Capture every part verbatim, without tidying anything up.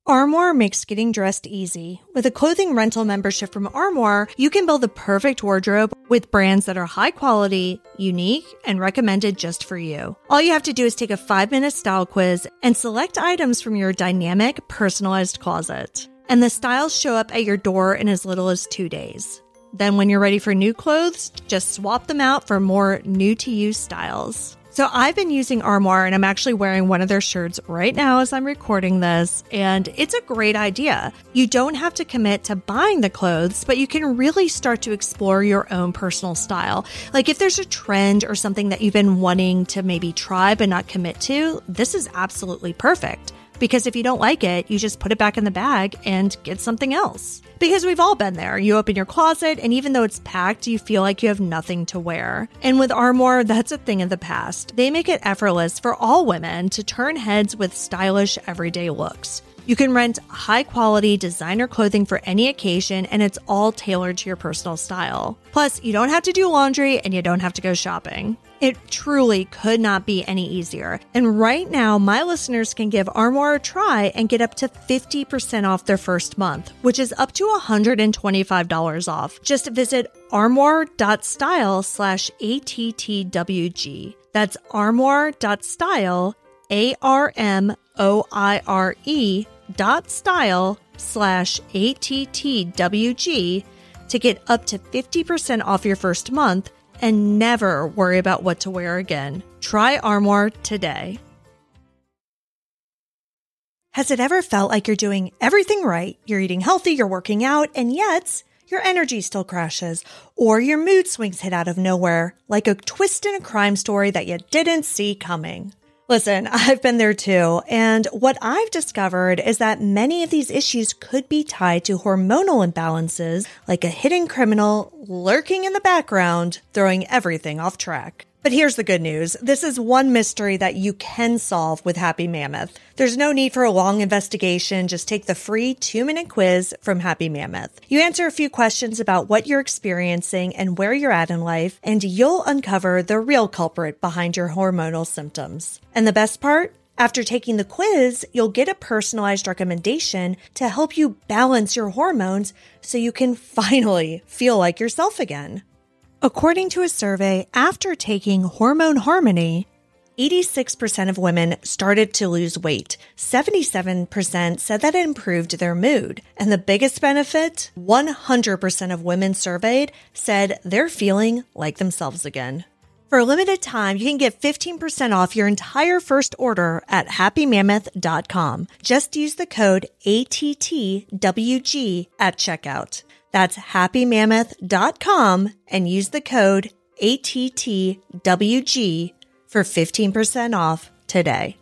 Armoire makes getting dressed easy. With a clothing rental membership from Armoire, you can build the perfect wardrobe with brands that are high quality, unique, and recommended just for you. All you have to do is take a five-minute style quiz and select items from your dynamic, personalized closet. And the styles show up at your door in as little as two days. Then when you're ready for new clothes, just swap them out for more new-to-you styles. So I've been using Armoire, and I'm actually wearing one of their shirts right now as I'm recording this, and it's a great idea. You don't have to commit to buying the clothes, but you can really start to explore your own personal style. Like if there's a trend or something that you've been wanting to maybe try but not commit to, this is absolutely perfect. Because if you don't like it, you just put it back in the bag and get something else. Because we've all been there. You open your closet, and even though it's packed, you feel like you have nothing to wear. And with Armoire, that's a thing of the past. They make it effortless for all women to turn heads with stylish, everyday looks. You can rent high-quality designer clothing for any occasion, and it's all tailored to your personal style. Plus, you don't have to do laundry, and you don't have to go shopping. It truly could not be any easier. And right now, my listeners can give Armoire a try and get up to fifty percent off their first month, which is up to one hundred twenty-five dollars off. Just visit armoire.style slash ATTWG. That's armoire.style, A R M O I R E dot style slash A T T W G to get up to fifty percent off your first month and never worry about what to wear again. Try Armoire today. Has it ever felt like you're doing everything right? You're eating healthy, you're working out, and yet your energy still crashes, or your mood swings hit out of nowhere, like a twist in a crime story that you didn't see coming. Listen, I've been there too, and what I've discovered is that many of these issues could be tied to hormonal imbalances, like a hidden criminal lurking in the background, throwing everything off track. But here's the good news. This is one mystery that you can solve with Happy Mammoth. There's no need for a long investigation. Just take the free two-minute quiz from Happy Mammoth. You answer a few questions about what you're experiencing and where you're at in life, and you'll uncover the real culprit behind your hormonal symptoms. And the best part? After taking the quiz, you'll get a personalized recommendation to help you balance your hormones so you can finally feel like yourself again. According to a survey, after taking Hormone Harmony, eighty-six percent of women started to lose weight. seventy-seven percent said that it improved their mood. And the biggest benefit, one hundred percent of women surveyed said they're feeling like themselves again. For a limited time, you can get fifteen percent off your entire first order at happy mammoth dot com. Just use the code A T T W G at checkout. That's happy mammoth dot com and use the code A T T W G for fifteen percent off today.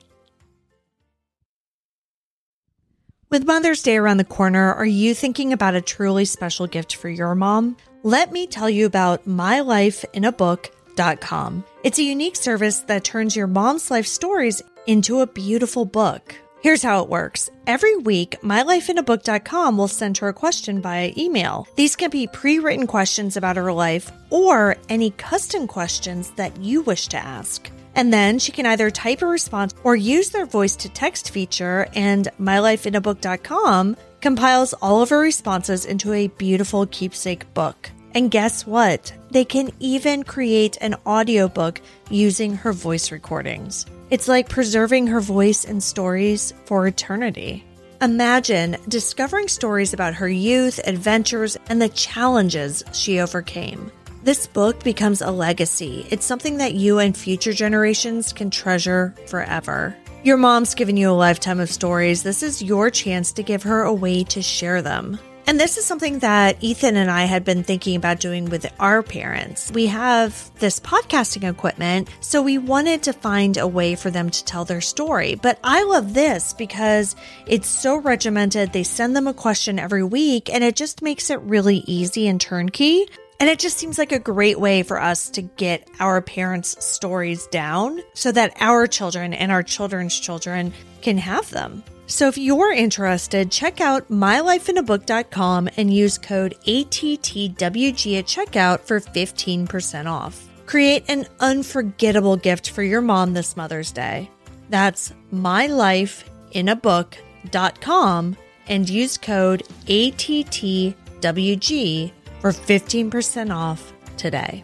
With Mother's Day around the corner, are you thinking about a truly special gift for your mom? Let me tell you about my life in a book dot com. It's a unique service that turns your mom's life stories into a beautiful book. Here's how it works. Every week, my life in a book dot com will send her a question via email. These can be pre-written questions about her life or any custom questions that you wish to ask. And then she can either type a response or use their voice-to-text feature, and my life in a book dot com compiles all of her responses into a beautiful keepsake book. And guess what? They can even create an audiobook using her voice recordings. It's like preserving her voice and stories for eternity. Imagine discovering stories about her youth, adventures, and the challenges she overcame. This book becomes a legacy. It's something that you and future generations can treasure forever. Your mom's given you a lifetime of stories. This is your chance to give her a way to share them. And this is something that Ethan and I had been thinking about doing with our parents. We have this podcasting equipment, so we wanted to find a way for them to tell their story. But I love this because it's so regimented. They send them a question every week, and it just makes it really easy and turnkey. And it just seems like a great way for us to get our parents' stories down so that our children and our children's children can have them. So if you're interested, check out my life in a book dot com and use code A T T W G at checkout for fifteen percent off. Create an unforgettable gift for your mom this Mother's Day. That's my life in a book dot com and use code A T T W G for fifteen percent off today.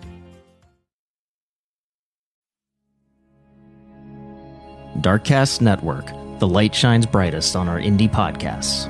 Darkcast Network, the light shines brightest on our indie podcasts.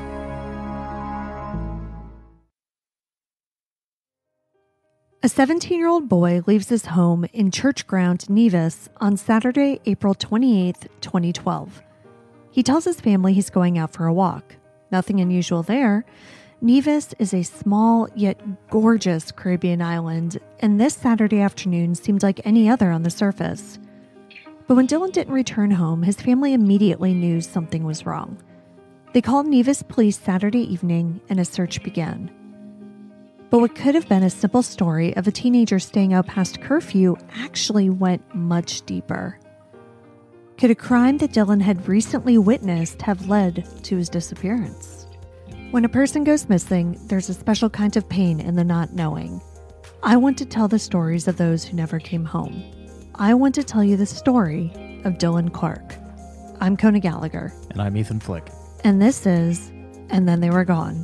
A seventeen-year-old boy leaves his home in Church Ground, Nevis, on Saturday, April twenty-eighth, twenty twelve. He tells his family he's going out for a walk. Nothing unusual there. Nevis is a small yet gorgeous Caribbean island, and this Saturday afternoon seemed like any other on the surface. But when Dylan didn't return home, his family immediately knew something was wrong. They called Nevis police Saturday evening, and a search began. But what could have been a simple story of a teenager staying out past curfew actually went much deeper. Could a crime that Dylan had recently witnessed have led to his disappearance? When a person goes missing, there's a special kind of pain in the not knowing. I want to tell the stories of those who never came home. I want to tell you the story of Dylan Clark. I'm Kona Gallagher. And I'm Ethan Flick. And this is And Then They Were Gone.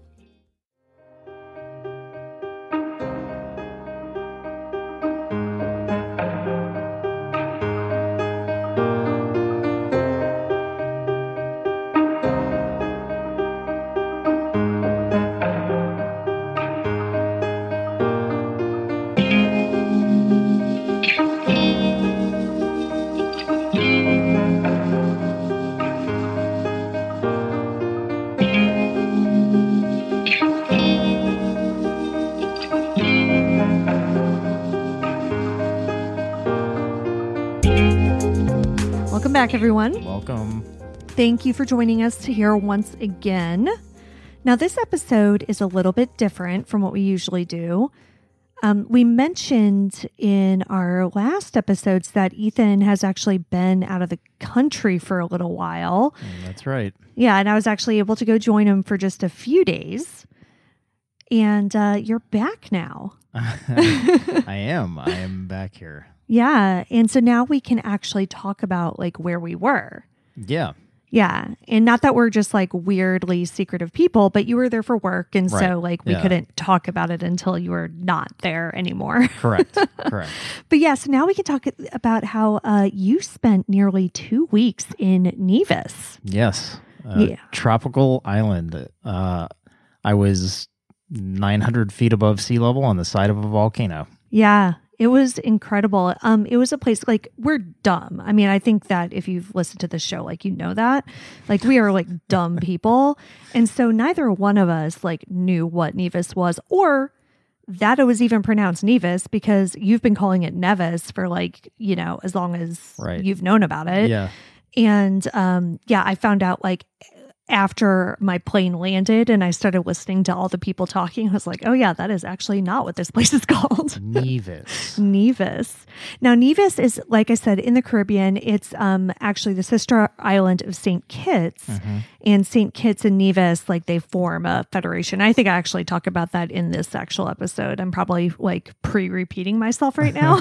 Welcome back, everyone. Welcome. Thank you for joining us here once again. Now, this episode is a little bit different from what we usually do. Um, we mentioned in our last episodes that Ethan has actually been out of the country for a little while. Mm, that's right. Yeah, and I was actually able to go join him for just a few days. And uh, you're back now. I am. I am back here. Yeah. And so now we can actually talk about like where we were. Yeah. Yeah. And not that we're just like weirdly secretive people, but you were there for work. And Right. so like we Yeah. couldn't talk about it until you were not there anymore. Correct. Correct. But yeah, so now we can talk about how uh, you spent nearly two weeks in Nevis. Yes. Uh, Yeah. Tropical island. Uh, I was nine hundred feet above sea level on the side of a volcano. Yeah. It was incredible. Um, it was a place like we're dumb. I mean, I think that if you've listened to the show, like, you know that, like, we are like dumb people. And so neither one of us like knew what Nevis was or that it was even pronounced Nevis, because you've been calling it Nevis for like, you know, as long as Right. you've known about it. Yeah. And um, yeah, I found out like after my plane landed and I started listening to all the people talking, I was like, oh yeah, that is actually not what this place is called. Nevis. Nevis. Now, Nevis is, like I said, in the Caribbean. It's um, actually the sister island of Saint Kitts. Mhm. And Saint Kitts and Nevis, like, they form a federation. I think I actually talk about that in this actual episode. I'm probably like pre-repeating myself right now.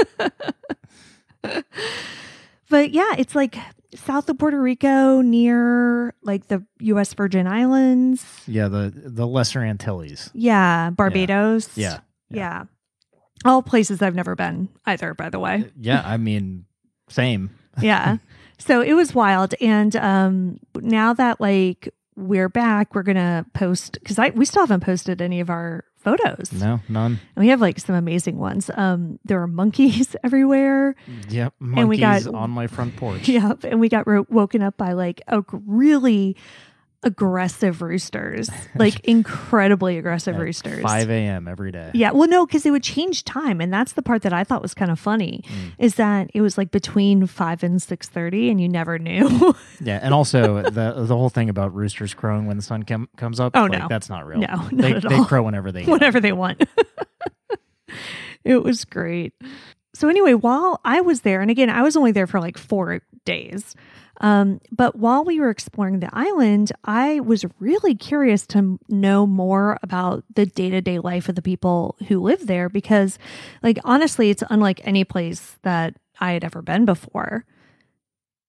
But yeah, it's like south of Puerto Rico, near like the U S Virgin Islands. Yeah. The the Lesser Antilles. Yeah, Barbados. Yeah. Yeah. All places I've never been either, by the way. Yeah. I mean, same. Yeah. So it was wild. And um, now that like we're back, we're going to post, because I we still haven't posted any of our photos. No, none. And we have like some amazing ones. Um, there are monkeys everywhere. Yep. Monkeys And we got- on my front porch. Yep. And we got ro- woken up by like a really aggressive roosters, like incredibly aggressive At roosters. five a.m. every day. Yeah. Well, no, because it would change time. And that's the part that I thought was kind of funny Mm. is that it was like between five and six thirty and you never knew. Yeah, and also the the whole thing about roosters crowing when the sun com- comes up. Oh, like, no. that's not real. No, not they at they all. crow whenever they Whatever they want. It was great. So anyway, while I was there, and again, I was only there for like four days. Um, but while we were exploring the island, I was really curious to know more about the day-to-day life of the people who live there, because like, honestly, it's unlike any place that I had ever been before.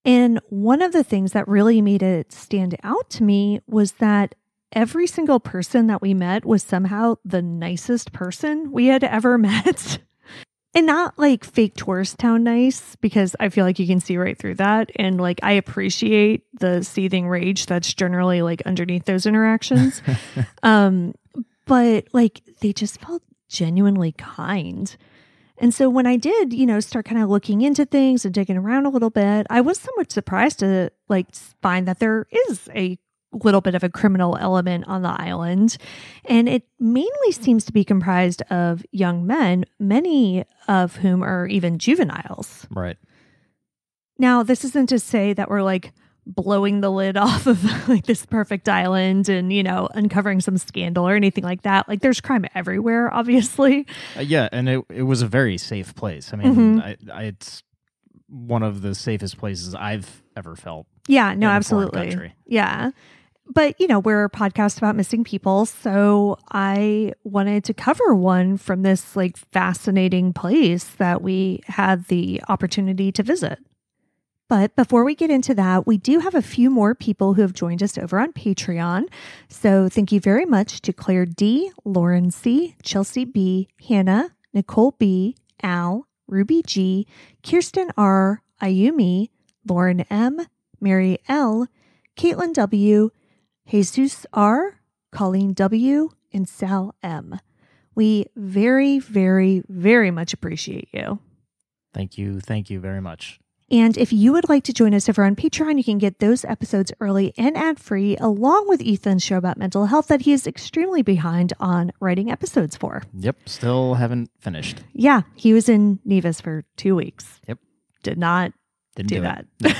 And one of the things that really made it stand out to me was that every single person that we met was somehow the nicest person we had ever met. And not like fake tourist town nice, because I feel like you can see right through that. And like, I appreciate the seething rage that's generally like underneath those interactions. um, but like, they just felt genuinely kind. And so when I did, you know, start kind of looking into things and digging around a little bit, I was somewhat surprised to like find that there is a little bit of a criminal element on the island. And it mainly seems to be comprised of young men, many of whom are even juveniles. Right. Now, this isn't to say that we're like blowing the lid off of like this perfect island and, you know, uncovering some scandal or anything like that. Like there's crime everywhere, obviously. Uh, yeah. And it, it was a very safe place. I mean, mm-hmm. I, I, it's one of the safest places I've ever felt. Yeah, no, absolutely. Yeah. But, you know, we're a podcast about missing people, so I wanted to cover one from this, like, fascinating place that we had the opportunity to visit. But before we get into that, we do have a few more people who have joined us over on Patreon. So thank you very much to Claire D., Lauren C., Chelsea B., Hannah, Nicole B., Al, Ruby G., Kirsten R., Ayumi, Lauren M., Mary L., Caitlin W., Jesus R., Colleen W., and Sal M. We very, very, very much appreciate you. Thank you. Thank you very much. And if you would like to join us over on Patreon, you can get those episodes early and ad-free, along with Ethan's show about mental health that he is extremely behind on writing episodes for. Yep. Still haven't finished. Yeah. He was in Nevis for two weeks. Yep. Did not Didn't do, do that. No.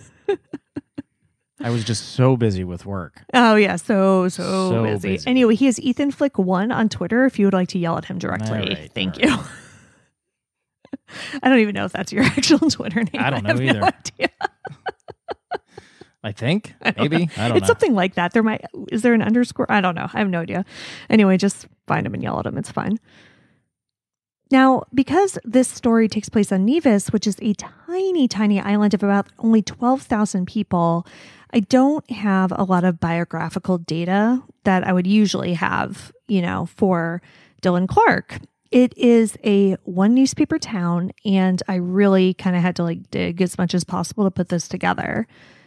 I was just so busy with work. Oh, yeah. So, so, so busy. busy. Anyway, he is Ethan Flick one on Twitter if you would like to yell at him directly. Right, Thank right. you. I don't even know if that's your actual Twitter name. I don't I know have either. No idea. I think. I Maybe. Know. I don't it's know. something like that. There might, is there an underscore? I don't know. I have no idea. Anyway, just find him and yell at him. It's fine. Now, because this story takes place on Nevis, which is a tiny, tiny island of about only twelve thousand people, I don't have a lot of biographical data that I would usually have, you know, for Dylan Clark. It is a one newspaper town, and I really kind of had to like dig as much as possible to put this together.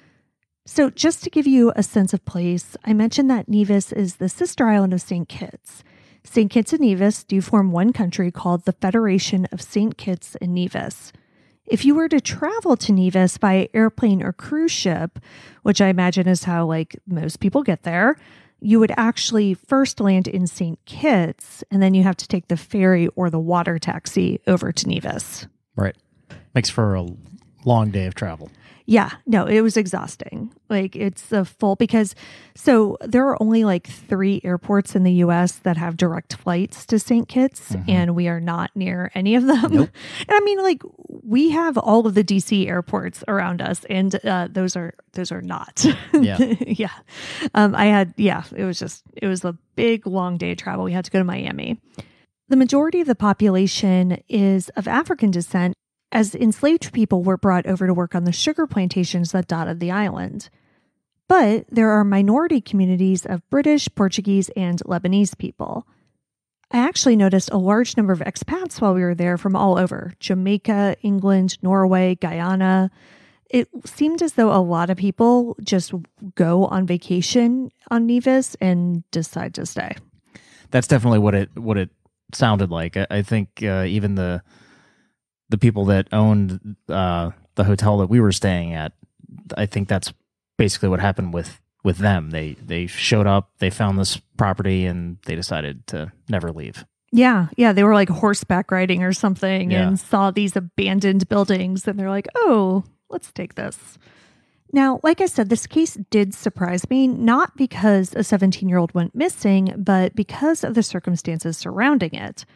So just to give you a sense of place, I mentioned that Nevis is the sister island of Saint Kitts. Saint Kitts and Nevis do form one country called the Federation of Saint Kitts and Nevis. If you were to travel to Nevis by airplane or cruise ship, which I imagine is how like most people get there, you would actually first land in Saint Kitts, and then you have to take the ferry or the water taxi over to Nevis. Right. Makes for a long day of travel. Yeah, no, it was exhausting. Like it's a full, because so there are only like three airports in the U S that have direct flights to Saint Kitts, mm-hmm. and we are not near any of them. Nope. And I mean, like we have all of the D C airports around us, and uh, those are those are not. Yeah, yeah. Um, I had yeah, it was just it was a big long day of travel. We had to go to Miami. The majority of the population is of African descent, as enslaved people were brought over to work on the sugar plantations that dotted the island. But there are minority communities of British, Portuguese, and Lebanese people. I actually noticed a large number of expats while we were there from all over: Jamaica, England, Norway, Guyana. It seemed as though a lot of people just go on vacation on Nevis and decide to stay. That's definitely what it what it sounded like. I, I think uh, even the the people that owned uh, the hotel that we were staying at, I think that's basically what happened with, with them. They they showed up, they found this property, and they decided to never leave. Yeah, yeah, they were like horseback riding or something, yeah. and saw these abandoned buildings, and they're like, oh, let's take this. Now, like I said, this case did surprise me, not because a seventeen-year-old went missing, but because of the circumstances surrounding it.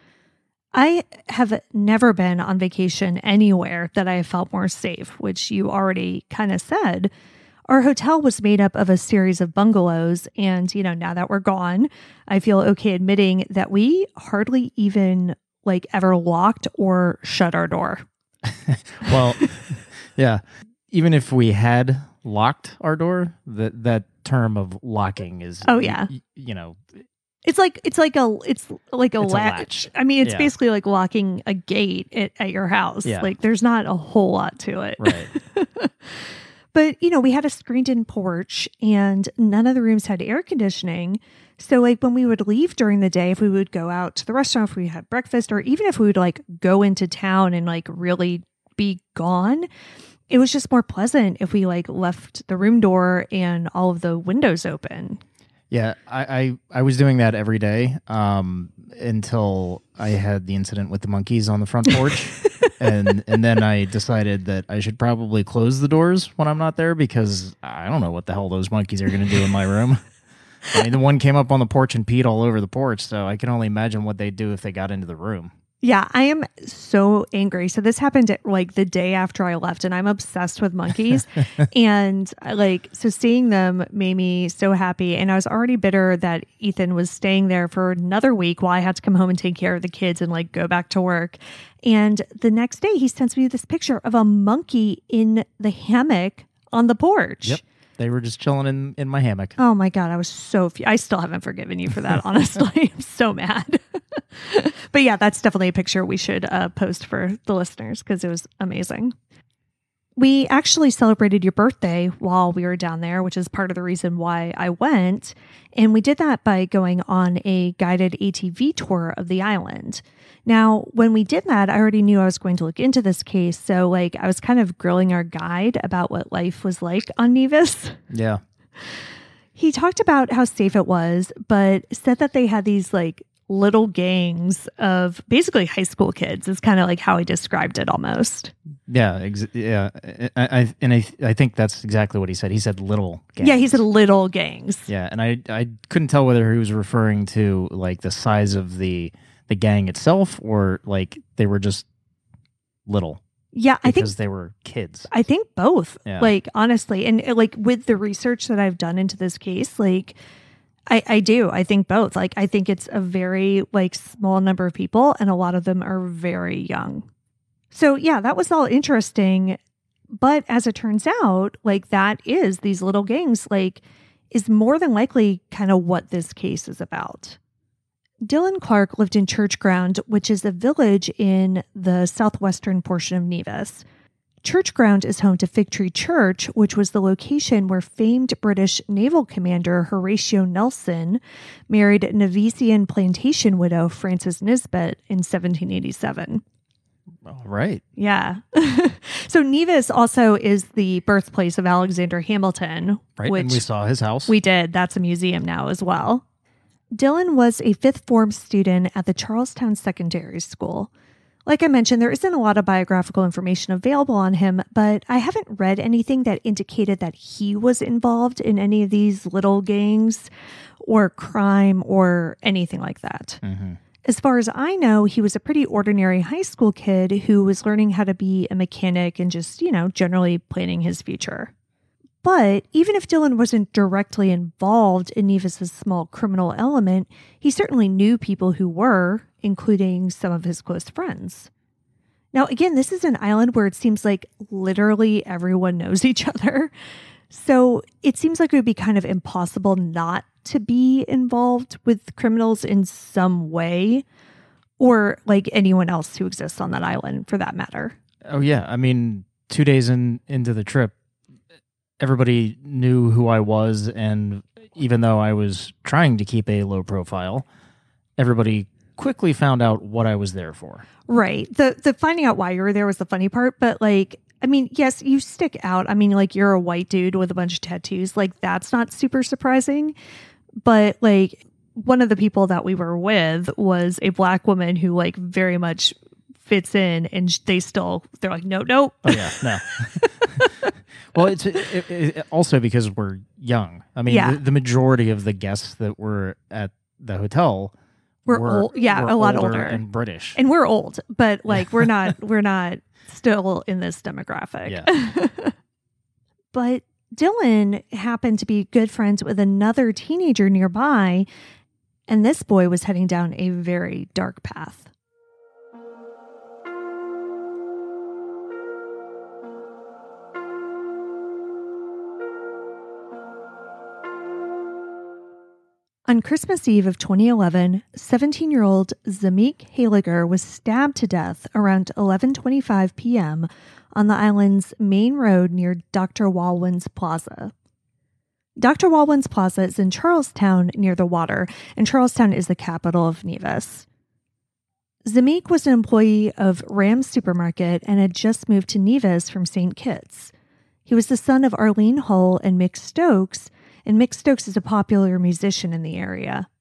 I have never been on vacation anywhere that I felt more safe, which you already kind of said. Our hotel was made up of a series of bungalows, and, you know, now that we're gone, I feel okay admitting that we hardly even, like, ever locked or shut our door. Well, yeah. even if we had locked our door, that that term of locking is Oh, yeah. y- you know, It's like it's like a it's like a, It's a latch. latch. I mean, it's Yeah. basically like locking a gate at, at your house. Yeah. Like there's not a whole lot to it. right. But, you know, we had a screened-in porch and none of the rooms had air conditioning. So, like, when we would leave during the day, if we would go out to the restaurant, if we had breakfast, or even if we would, like, go into town and, like, really be gone, it was just more pleasant if we, like, left the room door and all of the windows open. Yeah, I, I, I was doing that every day um, until I had the incident with the monkeys on the front porch. and and then I decided that I should probably close the doors when I'm not there because I don't know what the hell those monkeys are going to do in my room. I mean, the one came up on the porch and peed all over the porch, so I can only imagine what they'd do if they got into the room. Yeah, I am so angry. So this happened at, like the day after I left, and I'm obsessed with monkeys. and like, so seeing them made me so happy. And I was already bitter that Ethan was staying there for another week while I had to come home and take care of the kids and like go back to work. And the next day he sends me this picture of a monkey in the hammock on the porch. Yep. They were just chilling in, in my hammock. Oh my God, I was so, f- I still haven't forgiven you for that, honestly. I'm so mad. But yeah, that's definitely a picture we should uh, post for the listeners because it was amazing. We actually celebrated your birthday while we were down there, which is part of the reason why I went. And we did that by going on a guided A T V tour of the island. Now, when we did that, I already knew I was going to look into this case. So like I was kind of grilling our guide about what life was like on Nevis. Yeah. He talked about how safe it was, but said that they had these like little gangs of basically high school kids is kind of like how he described it almost. Yeah, ex- yeah, I, I and I, I think that's exactly what he said. He said little gangs. Yeah, he said little gangs. Yeah, and I, I couldn't tell whether he was referring to like the size of the the gang itself or like they were just little. Yeah, I think because they were kids. I think both. Yeah. Like honestly, and uh, like with the research that I've done into this case, like I, I do. I think both. Like I think it's a very like small number of people, and a lot of them are very young. So yeah, that was all interesting. But as it turns out, like that is these little gangs, like is more than likely kind of what this case is about. Dylan Clark lived in Church Ground, which is a village in the southwestern portion of Nevis. Church Ground is home to Fig Tree Church, which was the location where famed British naval commander Horatio Nelson married Nevisian plantation widow Frances Nisbet in seventeen eighty-seven. All right. Yeah. So Nevis also is the birthplace of Alexander Hamilton. Right, which and we saw his house. We did. That's a museum now as well. Dylan was a fifth form student at the Charlestown Secondary School. Like I mentioned, there isn't a lot of biographical information available on him, but I haven't read anything that indicated that he was involved in any of these little gangs or crime or anything like that. Mm-hmm. As far as I know, he was a pretty ordinary high school kid who was learning how to be a mechanic and just, you know, generally planning his future. But even if Dylan wasn't directly involved in Nevis's small criminal element, he certainly knew people who were, including some of his close friends. Now, again, this is an island where it seems like literally everyone knows each other. So it seems like it would be kind of impossible not to be involved with criminals in some way, or like anyone else who exists on that island for that matter. Oh, yeah. I mean, two days in into the trip, everybody knew who I was, and even though I was trying to keep a low profile, everybody quickly found out what I was there for. Right. The the finding out why you were there was the funny part, but like, I mean, yes, you stick out. I mean, like you're a white dude with a bunch of tattoos. Like that's not super surprising. But like one of the people that we were with was a black woman who like very much fits in, and they still, they're like, no, no. Oh yeah, no. Well, it's it, it, also because we're young. I mean, Yeah. the, the majority of the guests that were at the hotel We're were old. Yeah, were a lot older. and British. And we're old, but like we're not we're not still in this demographic. Yeah. But Dylan happened to be good friends with another teenager nearby, and this boy was heading down a very dark path. On Christmas Eve of twenty eleven, seventeen-year-old Zameek Haliger was stabbed to death around eleven twenty-five p.m. on the island's main road near Doctor Walwyn's Plaza. Doctor Walwyn's Plaza is in Charlestown near the water, and Charlestown is the capital of Nevis. Zameek was an employee of Ram's Supermarket and had just moved to Nevis from Saint Kitts. He was the son of Arlene Hull and Mick Stokes, and Mick Stokes is a popular musician in the area.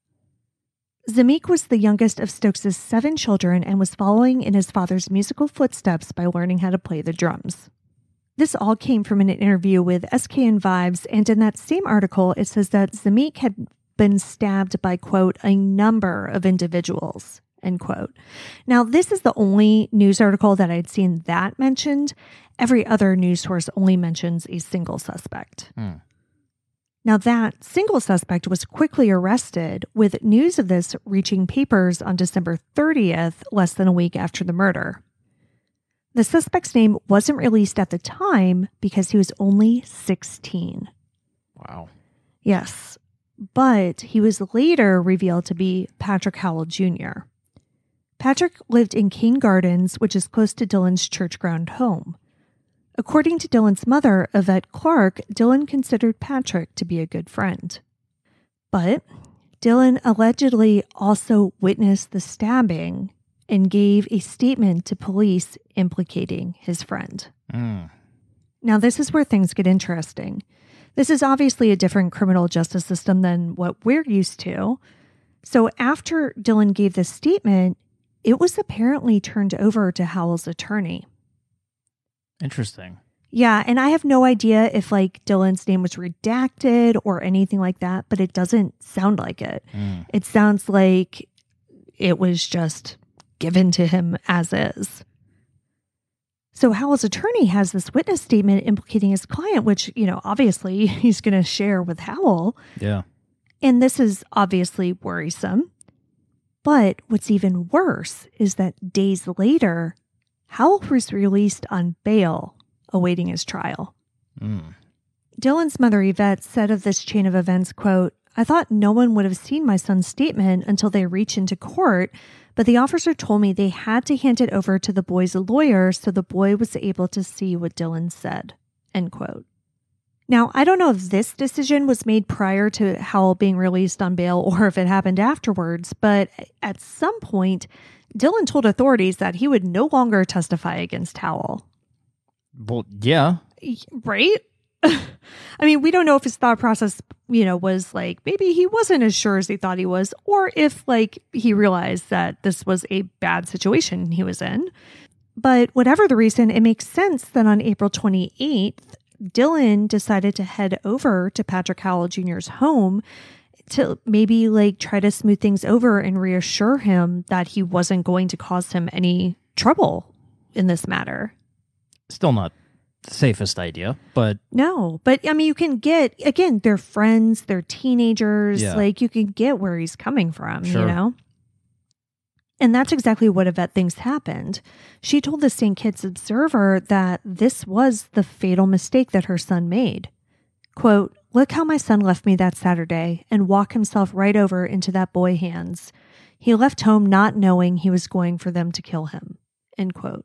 Zameek was the youngest of Stokes' seven children and was following in his father's musical footsteps by learning how to play the drums. This all came from an interview with S K N Vibes, and in that same article, it says that Zameek had been stabbed by, quote, a number of individuals, end quote. Now, this is the only news article that I'd seen that mentioned. Every other news source only mentions a single suspect. Hmm. Now, that single suspect was quickly arrested, with news of this reaching papers on December thirtieth, less than a week after the murder. The suspect's name wasn't released at the time because he was only sixteen. Wow. Yes, but he was later revealed to be Patrick Howell Junior Patrick lived in Cane Gardens, which is close to Dylan's church ground home. According to Dylan's mother, Yvette Clark, Dylan considered Patrick to be a good friend. But Dylan allegedly also witnessed the stabbing and gave a statement to police implicating his friend. Mm. Now, this is where things get interesting. This is obviously a different criminal justice system than what we're used to. So after Dylan gave this statement, it was apparently turned over to Howell's attorney. Interesting. Yeah, and I have no idea if like Dylan's name was redacted or anything like that, but it doesn't sound like it. Mm. It sounds like it was just given to him as is. So Howell's attorney has this witness statement implicating his client, which, you know, obviously he's going to share with Howell. Yeah. And this is obviously worrisome. But what's even worse is that days later, Howell was released on bail, awaiting his trial. Mm. Dylan's mother, Yvette, said of this chain of events, quote, I thought no one would have seen my son's statement until they reached into court, but the officer told me they had to hand it over to the boy's lawyer so the boy was able to see what Dylan said, end quote. Now, I don't know if this decision was made prior to Howell being released on bail or if it happened afterwards, but at some point, Dylan told authorities that he would no longer testify against Howell. Well, yeah. Right? I mean, we don't know if his thought process, you know, was like, maybe he wasn't as sure as he thought he was, or if like he realized that this was a bad situation he was in. But whatever the reason, it makes sense that on April twenty-eighth, Dylan decided to head over to Patrick Howell Junior's home to maybe like try to smooth things over and reassure him that he wasn't going to cause him any trouble in this matter. Still not the safest idea, but... No, but I mean, you can get, again, they're friends, they're teenagers, yeah. Like you can get where he's coming from, sure. You know? And that's exactly what Yvette thinks happened. She told the Saint Kitts Observer that this was the fatal mistake that her son made. Quote, look how my son left me that Saturday and walked himself right over into that boy's hands. He left home not knowing he was going for them to kill him, end quote.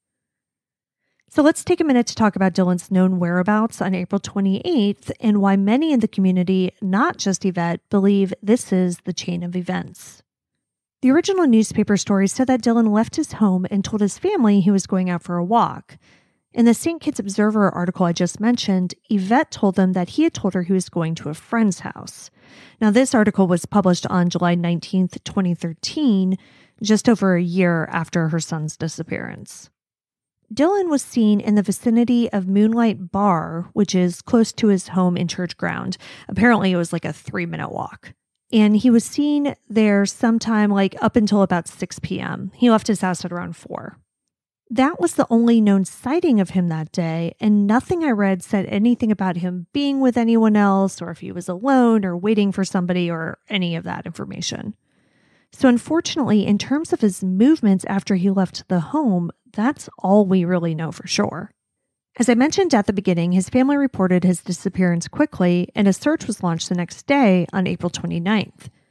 So let's take a minute to talk about Dylan's known whereabouts on April twenty-eighth and why many in the community, not just Yvette, believe this is the chain of events. The original newspaper story said that Dylan left his home and told his family he was going out for a walk. In the Saint Kitts Observer article I just mentioned, Yvette told them that he had told her he was going to a friend's house. Now, this article was published on July nineteenth, twenty thirteen, just over a year after her son's disappearance. Dylan was seen in the vicinity of Moonlight Bar, which is close to his home in Church Ground. Apparently, it was like a three-minute walk. And he was seen there sometime like up until about six p.m. He left his house at around four. That was the only known sighting of him that day, and nothing I read said anything about him being with anyone else or if he was alone or waiting for somebody or any of that information. So unfortunately, in terms of his movements after he left the home, that's all we really know for sure. As I mentioned at the beginning, his family reported his disappearance quickly, and a search was launched the next day on April twenty-ninth.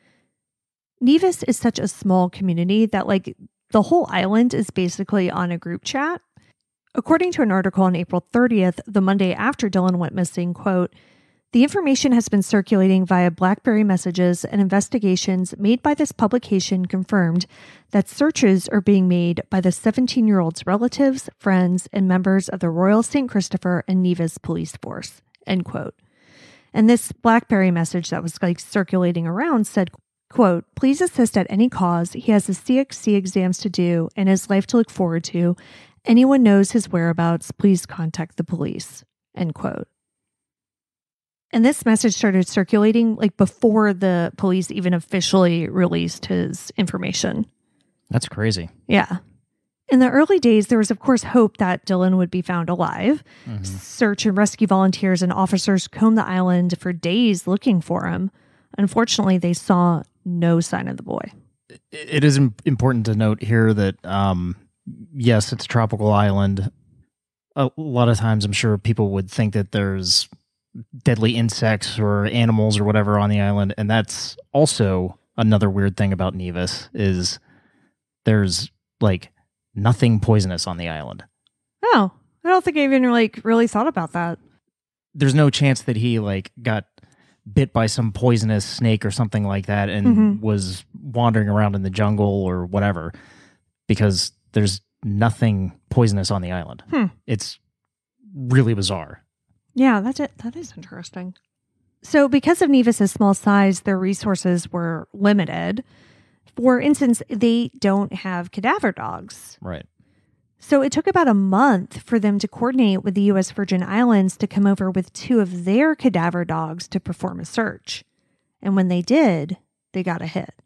Nevis is such a small community that like the whole island is basically on a group chat. According to an article on April thirtieth, the Monday after Dylan went missing, quote, "The information has been circulating via BlackBerry messages, and investigations made by this publication confirmed that searches are being made by the seventeen-year-old's relatives, friends, and members of the Royal Saint Christopher and Nevis police force," end quote. And this BlackBerry message that was like circulating around said, quote, "Please assist at any cause. He has the C X C exams to do and his life to look forward to. Anyone knows his whereabouts, please contact the police," end quote. And this message started circulating like before the police even officially released his information. That's crazy. Yeah. In the early days, there was, of course, hope that Dylan would be found alive. Mm-hmm. Search and rescue volunteers and officers combed the island for days looking for him. Unfortunately, they saw no sign of the boy. It is important to note here that, um, yes, it's a tropical island. A lot of times, I'm sure people would think that there's deadly insects or animals or whatever on the island, and that's also another weird thing about Nevis is there's like nothing poisonous on the island. Oh, I don't think I even like really thought about that. There's no chance that he like got bit by some poisonous snake or something like that and mm-hmm. was wandering around in the jungle or whatever, because there's nothing poisonous on the island. Hmm. It's really bizarre. Yeah, that's it. That is interesting. So because of Nevis's small size, their resources were limited. For instance, they don't have cadaver dogs. Right. So it took about a month for them to coordinate with the U S Virgin Islands to come over with two of their cadaver dogs to perform a search. And when they did, they got a hit.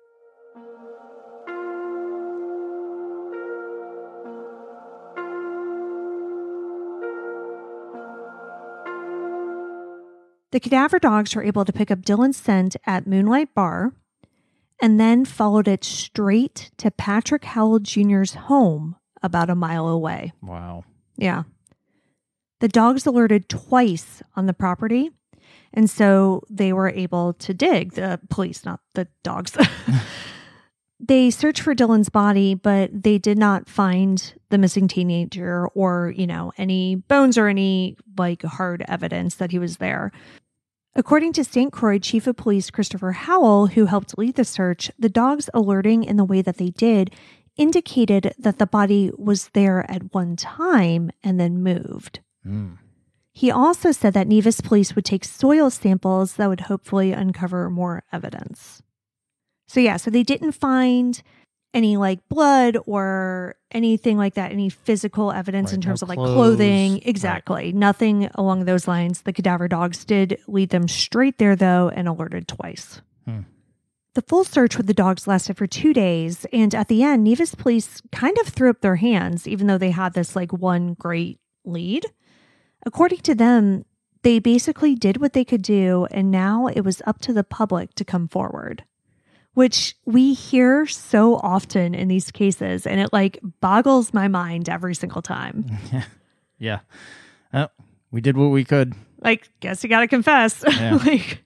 The cadaver dogs were able to pick up Dylan's scent at Moonlight Bar and then followed it straight to Patrick Howell Junior's home about a mile away. Wow. Yeah. The dogs alerted twice on the property, and so they were able to dig, the police, not the dogs. They searched for Dylan's body, but they did not find the missing teenager or, you know, any bones or any like hard evidence that he was there. According to Saint Croix Chief of Police Christopher Howell, who helped lead the search, the dogs alerting in the way that they did indicated that the body was there at one time and then moved. Mm. He also said that Nevis police would take soil samples that would hopefully uncover more evidence. So yeah, so they didn't find any like blood or anything like that, any physical evidence right, in terms no of like clothes. clothing. Exactly. Right. Nothing along those lines. The cadaver dogs did lead them straight there though and alerted twice. Hmm. The full search with the dogs lasted for two days. And at the end, Nevis police kind of threw up their hands, even though they had this like one great lead. According to them, they basically did what they could do. And now it was up to the public to come forward, which we hear so often in these cases. And it like boggles my mind every single time. Yeah. Yeah. Oh, we did what we could. Like, guess you got to confess. Yeah. Like,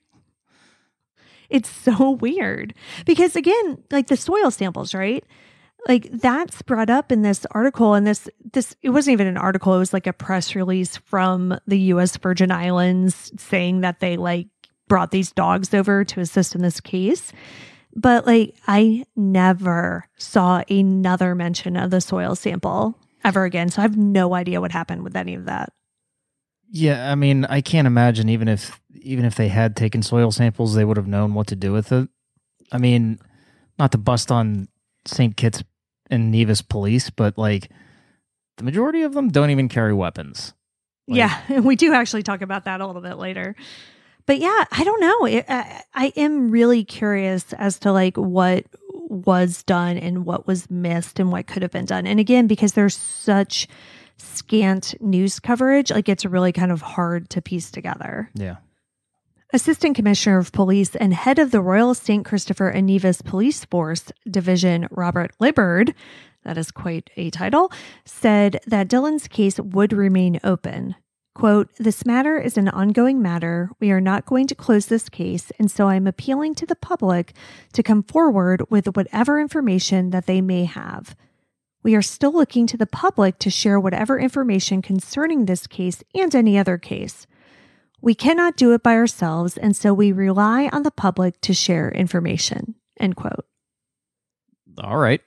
it's so weird because again, like the soil samples, right? Like that's brought up in this article, and this, this, it wasn't even an article. It was like a press release from the U S Virgin Islands saying that they like brought these dogs over to assist in this case. But like, I never saw another mention of the soil sample ever again. So I have no idea what happened with any of that. Yeah, I mean, I can't imagine even if even if they had taken soil samples, they would have known what to do with it. I mean, not to bust on Saint Kitts and Nevis police, but like the majority of them don't even carry weapons. Like, yeah, and we do actually talk about that a little bit later. But yeah, I don't know. It, I, I am really curious as to like what was done and what was missed and what could have been done. And again, because there's such scant news coverage, like it's really kind of hard to piece together. Yeah. Assistant Commissioner of Police and head of the Royal Saint Christopher and Nevis Police Force Division, Robert Libbard, that is quite a title, said that Dylan's case would remain open. Quote, "This matter is an ongoing matter. We are not going to close this case, and so I'm appealing to the public to come forward with whatever information that they may have. We are still looking to the public to share whatever information concerning this case and any other case. We cannot do it by ourselves, and so we rely on the public to share information." End quote. All right.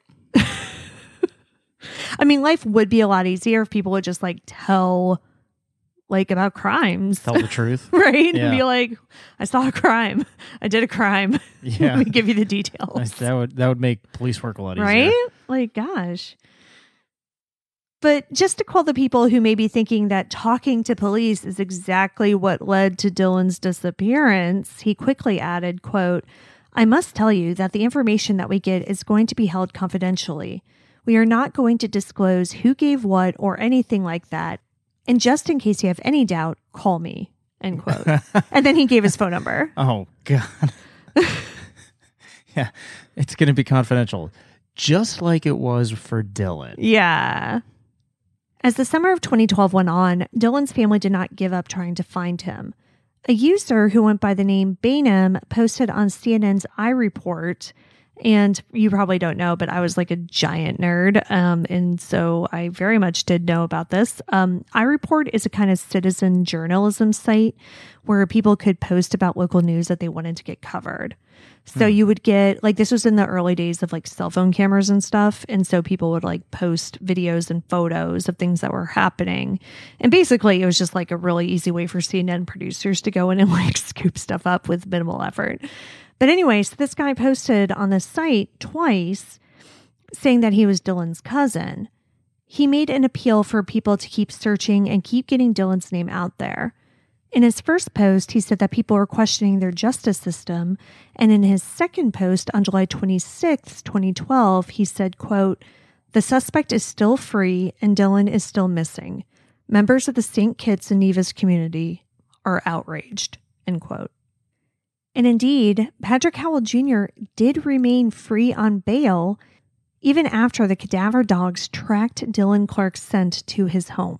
I mean, life would be a lot easier if people would just like tell like about crimes. Tell the truth. Right? Yeah. And be like, I saw a crime. I did a crime. Yeah. Let me give you the details. That would that would make police work a lot easier. Right? Like, gosh. But just to quote the people who may be thinking that talking to police is exactly what led to Dylan's disappearance, he quickly added, quote, "I must tell you that the information that we get is going to be held confidentially. We are not going to disclose who gave what or anything like that. And just in case you have any doubt, call me." End quote. And then he gave his phone number. Oh, God. Yeah, it's going to be confidential. Just like it was for Dylan. Yeah. As the summer of twenty twelve went on, Dylan's family did not give up trying to find him. A user who went by the name Bainham posted on C N N's iReport, and you probably don't know, but I was like a giant nerd, um, and so I very much did know about this. Um, iReport is a kind of citizen journalism site where people could post about local news that they wanted to get covered. So you would get, like, this was in the early days of like cell phone cameras and stuff. And so people would like post videos and photos of things that were happening. And basically it was just like a really easy way for C N N producers to go in and like scoop stuff up with minimal effort. But anyway, so this guy posted on the site twice saying that he was Dylan's cousin. He made an appeal for people to keep searching and keep getting Dylan's name out there. In his first post, he said that people were questioning their justice system. And in his second post on July twenty-sixth, twenty twelve, he said, quote, "The suspect is still free and Dylan is still missing. Members of the Saint Kitts and Nevis community are outraged," end quote. And indeed, Patrick Howell Junior did remain free on bail even after the cadaver dogs tracked Dylan Clark's scent to his home.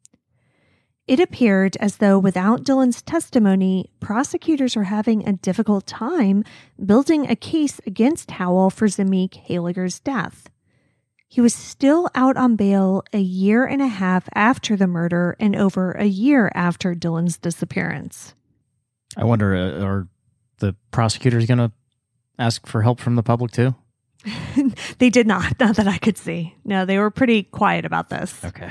It appeared as though without Dylan's testimony, prosecutors are having a difficult time building a case against Howell for Zameek Haliger's death. He was still out on bail a year and a half after the murder and over a year after Dylan's disappearance. I wonder, uh, are the prosecutors going to ask for help from the public too? They did not, not that I could see. No, they were pretty quiet about this. Okay.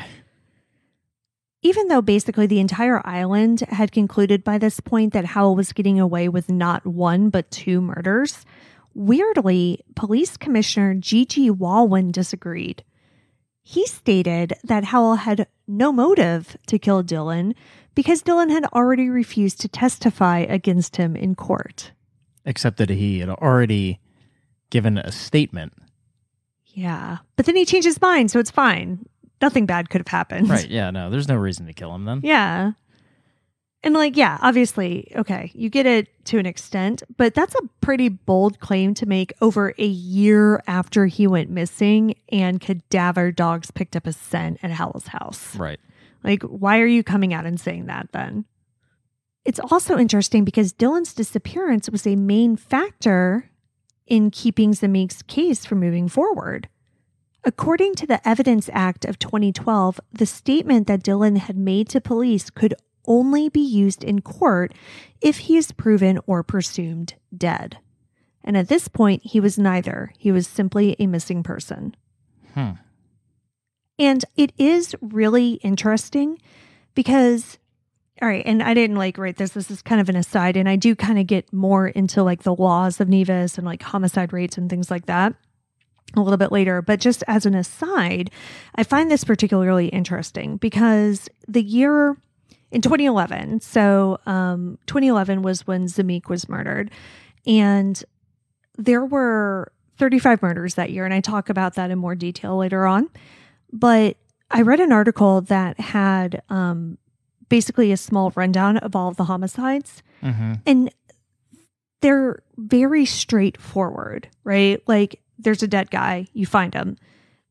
Even though basically the entire island had concluded by this point that Howell was getting away with not one but two murders, weirdly, Police Commissioner G G Walwyn disagreed. He stated that Howell had no motive to kill Dylan because Dylan had already refused to testify against him in court. Except that he had already given a statement. Yeah, but then he changed his mind, so it's fine. Nothing bad could have happened. Right, yeah, no, there's no reason to kill him then. Yeah. And like, yeah, obviously, okay, you get it to an extent, but that's a pretty bold claim to make over a year after he went missing and cadaver dogs picked up a scent at Howell's house. Right. Like, why are you coming out and saying that then? It's also interesting because Dylan's disappearance was a main factor in keeping Zameek's case from moving forward. According to the Evidence Act of twenty twelve, the statement that Dylan had made to police could only be used in court if he is proven or presumed dead. And at this point, he was neither. He was simply a missing person. Hmm. And it is really interesting because, all right, and I didn't like write this. This is kind of an aside, and I do kind of get more into like the laws of Nevis and like homicide rates and things like that a little bit later. But just as an aside, I find this particularly interesting because the year in twenty eleven, so um, twenty eleven was when Zameek was murdered, and there were thirty-five murders that year, and I talk about that in more detail later on. But I read an article that had um, basically a small rundown of all of the homicides, Mm-hmm. and they're very straightforward, right? Like, there's a dead guy, you find him.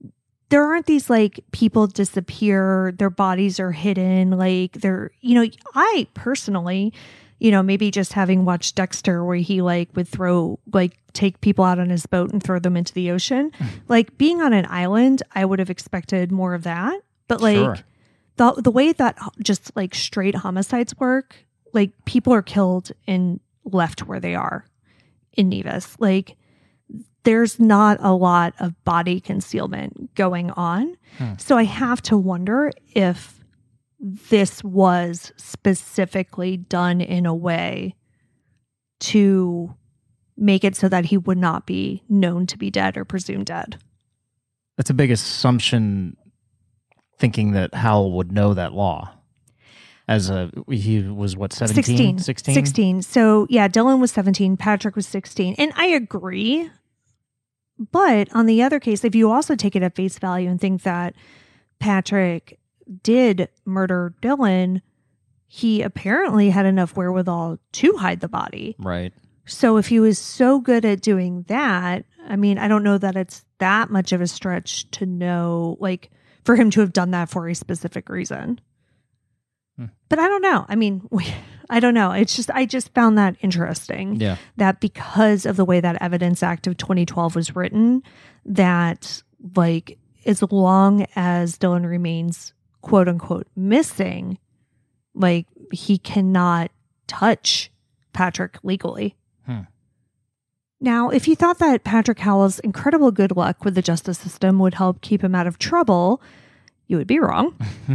there aren't these like people disappear, their bodies are hidden. Like they're, you know, I personally, you know, maybe just having watched Dexter where he like would throw, like take people out on his boat and throw them into the ocean. Like being on an island, I would have expected more of that. But like Sure. the the way that just like straight homicides work, like people are killed and left where they are in Nevis. Like there's not a lot of body concealment going on. Hmm. So I have to wonder if this was specifically done in a way to make it so that he would not be known to be dead or presumed dead. That's a big assumption, thinking that Howell would know that law. As a, he was what, seventeen? sixteen. sixteen? sixteen. So yeah, Dylan was seventeen, Patrick was sixteen. And I agree. But on the other case, if you also take it at face value and think that Patrick did murder Dylan, he apparently had enough wherewithal to hide the body. Right. So if he was so good at doing that, I mean, I don't know that it's that much of a stretch to know, like, for him to have done that for a specific reason. Hmm. But I don't know. I mean, we, I don't know. It's just, I just found that interesting. Yeah. That because of the way that Evidence Act of twenty twelve was written, that, like, as long as Dylan remains quote unquote missing, like he cannot touch Patrick legally. Hmm. Now, if you thought that Patrick Howell's incredible good luck with the justice system would help keep him out of trouble, you would be wrong.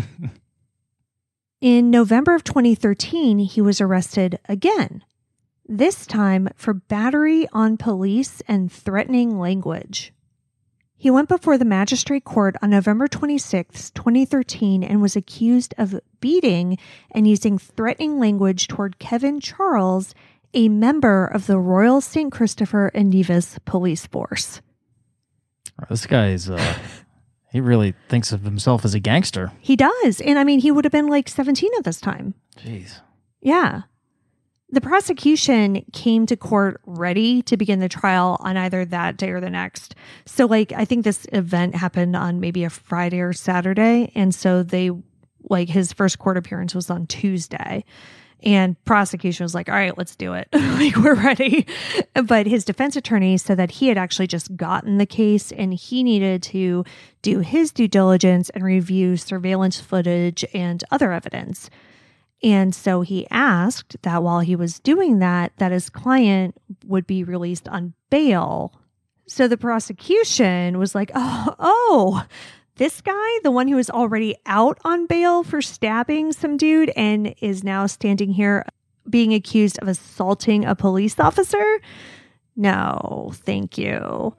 In November of twenty thirteen, he was arrested again, this time for battery on police and threatening language. He went before the magistrate court on November twenty-sixth, twenty thirteen, and was accused of beating and using threatening language toward Kevin Charles, a member of the Royal Saint Christopher and Nevis police force. This guy's, uh, he really thinks of himself as a gangster. He does. And I mean, he would have been like seventeen at this time. Jeez. Yeah. The prosecution came to court ready to begin the trial on either that day or the next. So, like, I think this event happened on maybe a Friday or Saturday. And so they, like, his first court appearance was on Tuesday. And prosecution was like, all right, let's do it. Like, we're ready. But his defense attorney said that he had actually just gotten the case and he needed to do his due diligence and review surveillance footage and other evidence. And so he asked that while he was doing that, that his client would be released on bail. So the prosecution was like, oh, oh, this guy, the one who was already out on bail for stabbing some dude and is now standing here being accused of assaulting a police officer? No, thank you.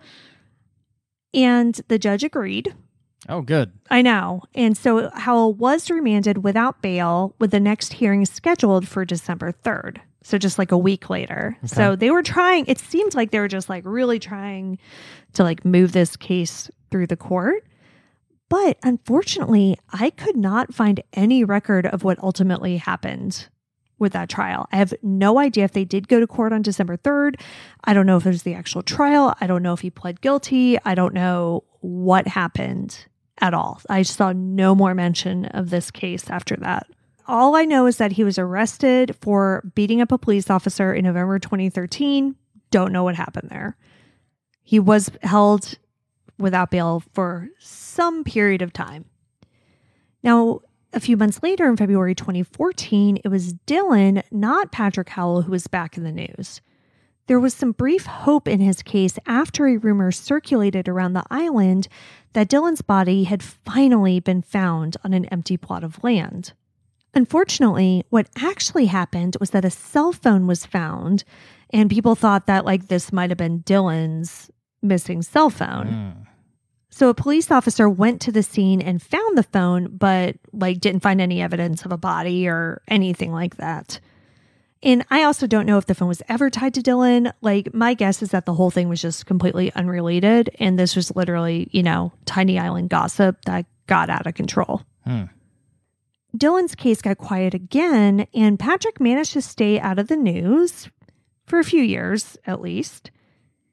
And the judge agreed. Oh, good. I know. And so Howell was remanded without bail with the next hearing scheduled for December third. So just like a week later. Okay. So they were trying, it seemed like they were just like really trying to like move this case through the court. But unfortunately, I could not find any record of what ultimately happened with that trial. I have no idea if they did go to court on December third. I don't know if it was the actual trial. I don't know if he pled guilty. I don't know what happened at all. I saw no more mention of this case after that. All I know is that he was arrested for beating up a police officer in November twenty thirteen. Don't know what happened there. He was held without bail for some period of time. Now, a few months later, in February twenty fourteen, it was Dylan, not Patrick Howell, who was back in the news. There was some brief hope in his case after a rumor circulated around the island that Dylan's body had finally been found on an empty plot of land. Unfortunately, what actually happened was that a cell phone was found, and people thought that like this might have been Dylan's missing cell phone. Mm. So a police officer went to the scene and found the phone, but like didn't find any evidence of a body or anything like that. And I also don't know if the phone was ever tied to Dylan. Like, my guess is that the whole thing was just completely unrelated. And this was literally, you know, tiny island gossip that got out of control. Hmm. Dylan's case got quiet again, and Patrick managed to stay out of the news for a few years, at least.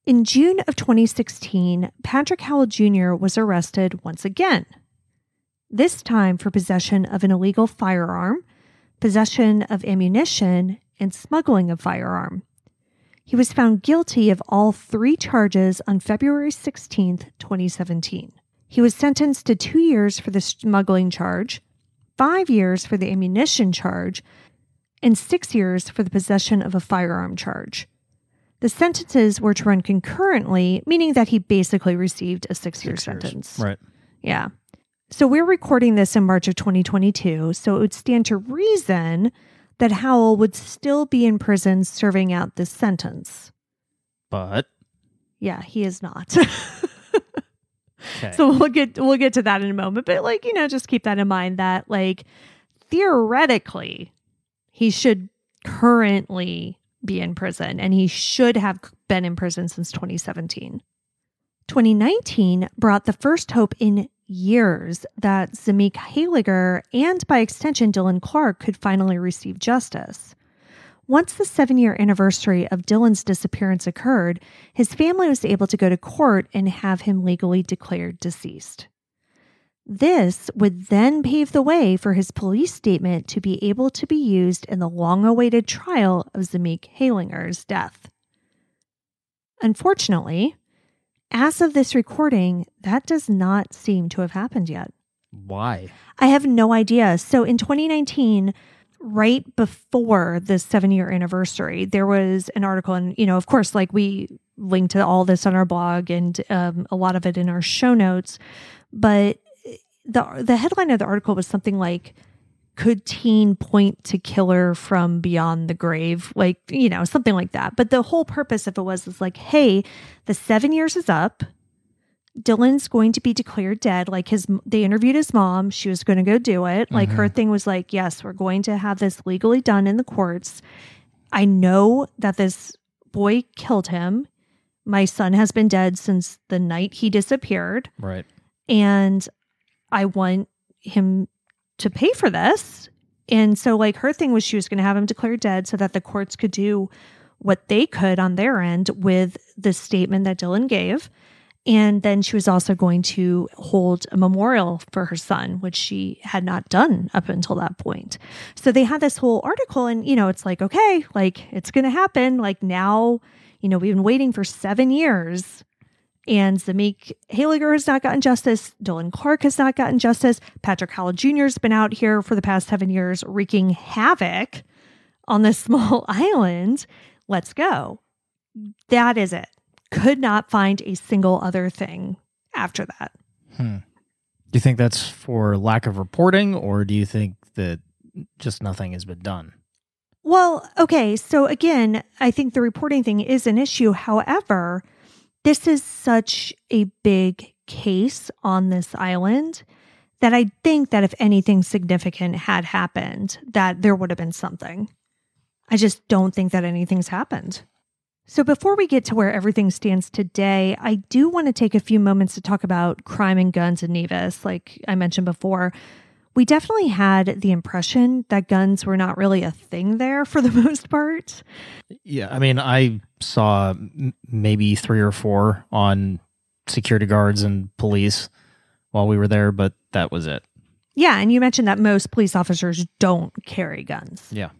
In June of twenty sixteen, Patrick Howell Junior was arrested once again, this time for possession of an illegal firearm, possession of ammunition, and smuggling of firearm. He was found guilty of all three charges on February sixteenth, twenty seventeen. He was sentenced to two years for the smuggling charge, five years for the ammunition charge, and six years for the possession of a firearm charge. The sentences were to run concurrently, meaning that he basically received a six-year Six years. sentence. Right. Yeah. So we're recording this in March of twenty twenty-two, so it would stand to reason that Howell would still be in prison serving out this sentence. But Yeah, he is not. okay. So we'll get we'll get to that in a moment. But like, you know, just keep that in mind that like theoretically he should currently be in prison, and he should have been in prison since twenty seventeen. twenty nineteen brought the first hope in years that Zamiek Haliger and by extension Dylan Clark could finally receive justice. Once the seven-year anniversary of Dylan's disappearance occurred, his family was able to go to court and have him legally declared deceased. This would then pave the way for his police statement to be able to be used in the long-awaited trial of Zamiek Haliger's death. Unfortunately, as of this recording, that does not seem to have happened yet. Why? I have no idea. So in twenty nineteen, right before the seven-year anniversary, there was an article, and, you know, of course, like we linked to all this on our blog and um, a lot of it in our show notes, but the the headline of the article was something like, could teen point to killer from beyond the grave? Like, you know, something like that. But the whole purpose of it was, is like, hey, the seven years is up. Dylan's going to be declared dead. Like his, they interviewed his mom. She was going to go do it. Like mm-hmm. her thing was like, yes, we're going to have this legally done in the courts. I know that this boy killed him. My son has been dead since the night he disappeared. Right. And I want him to pay for this. And so like her thing was she was going to have him declared dead so that the courts could do what they could on their end with the statement that Dylan gave. And then she was also going to hold a memorial for her son, which she had not done up until that point. So they had this whole article and, you know, it's like, okay, like it's going to happen. Like now, you know, we've been waiting for seven years. And Zamiek Haliger has not gotten justice. Dylan Clark has not gotten justice. Patrick Howell Junior has been out here for the past seven years wreaking havoc on this small island. Let's go. That is it. Could not find a single other thing after that. Hmm. Do you think that's for lack of reporting, or do you think that just nothing has been done? Well, okay. So again, I think the reporting thing is an issue. However, this is such a big case on this island that I think that if anything significant had happened, that there would have been something. I just don't think that anything's happened. So before we get to where everything stands today, I do want to take a few moments to talk about crime and guns in Nevis. Like I mentioned before, we definitely had the impression that guns were not really a thing there for the most part. Yeah, I mean, I saw m- maybe three or four on security guards and police while we were there, but that was it. Yeah, and you mentioned that most police officers don't carry guns. Yeah.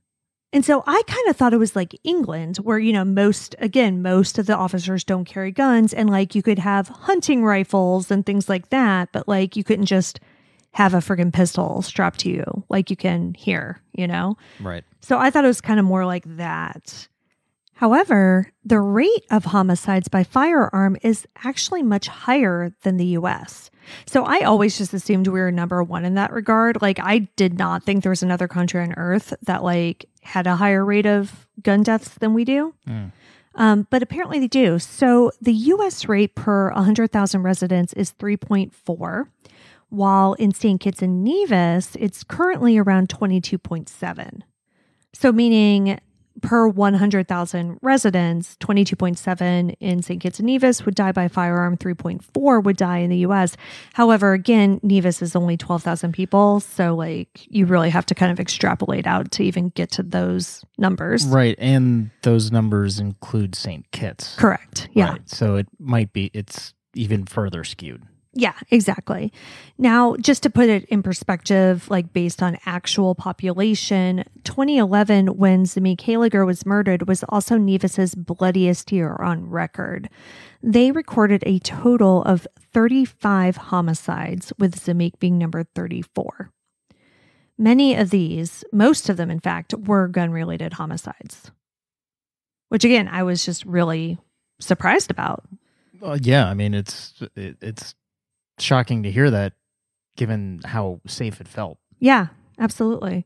And so I kind of thought it was like England, where, you know, most, again, most of the officers don't carry guns, and like you could have hunting rifles and things like that, but like you couldn't just have a friggin' pistol strapped to you like you can here, you know? Right. So I thought it was kind of more like that. However, the rate of homicides by firearm is actually much higher than the U S. So I always just assumed we were number one in that regard. Like I did not think there was another country on earth that like had a higher rate of gun deaths than we do. Mm. Um, but apparently they do. So the U S rate per one hundred thousand residents is three point four, while in Saint Kitts and Nevis, it's currently around twenty-two point seven. So meaning per one hundred thousand residents, twenty-two point seven in Saint Kitts and Nevis would die by firearm, three point four would die in the U S. However, again, Nevis is only twelve thousand people. So like you really have to kind of extrapolate out to even get to those numbers. Right. And those numbers include Saint Kitts. Correct. Yeah. Right. So it might be, it's even further skewed. Yeah, exactly. Now, just to put it in perspective, like based on actual population, twenty eleven, when Zamiq Haliger was murdered, was also Nevis's bloodiest year on record. They recorded a total of thirty-five homicides, with Zamiq being number thirty-four. Many of these, most of them, in fact, were gun-related homicides, which, again, I was just really surprised about. Uh, yeah, I mean, it's it, it's shocking to hear that, given how safe it felt. Yeah, absolutely.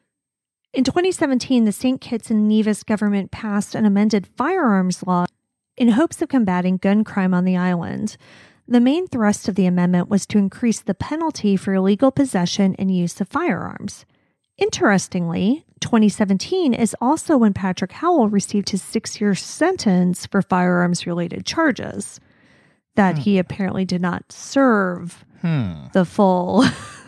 In twenty seventeen, the Saint Kitts and Nevis government passed an amended firearms law in hopes of combating gun crime on the island. The main thrust of the amendment was to increase the penalty for illegal possession and use of firearms. Interestingly, twenty seventeen is also when Patrick Howell received his six-year sentence for firearms-related charges that hmm. he apparently did not serve hmm. the full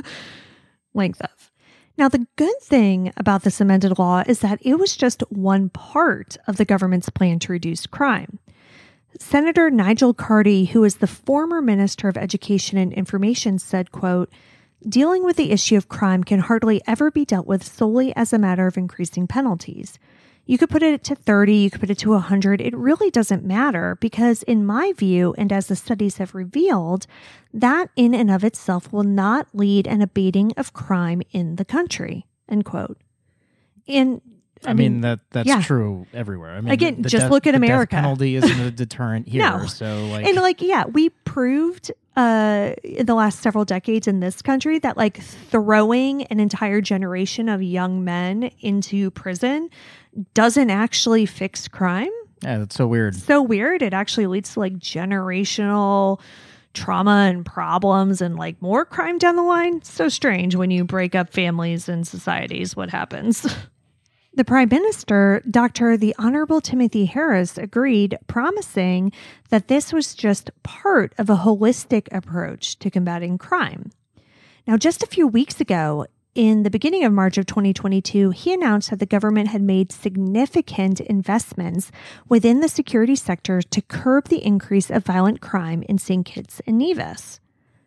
length of. Now, the good thing about this amended law is that it was just one part of the government's plan to reduce crime. Senator Nigel Carty, who is the former Minister of Education and Information, said, quote, "Dealing with the issue of crime can hardly ever be dealt with solely as a matter of increasing penalties. You could put it to thirty, you could put it to one hundred. It really doesn't matter because in my view, and as the studies have revealed, that in and of itself will not lead an abating of crime in the country," end quote. And I, I mean, mean that that's yeah. true everywhere. I mean, again, the, the just death, look at the America. Death penalty isn't a deterrent here. No. So like, and like, yeah, we proved uh, in the last several decades in this country that like throwing an entire generation of young men into prison doesn't actually fix crime. Yeah, that's so weird. So weird. It actually leads to like generational trauma and problems and like more crime down the line. So strange when you break up families and societies, what happens? The Prime Minister, Doctor the Honorable Timothy Harris, agreed, promising that this was just part of a holistic approach to combating crime. Now, just a few weeks ago, in the beginning of March of twenty twenty-two, he announced that the government had made significant investments within the security sector to curb the increase of violent crime in Saint Kitts and Nevis.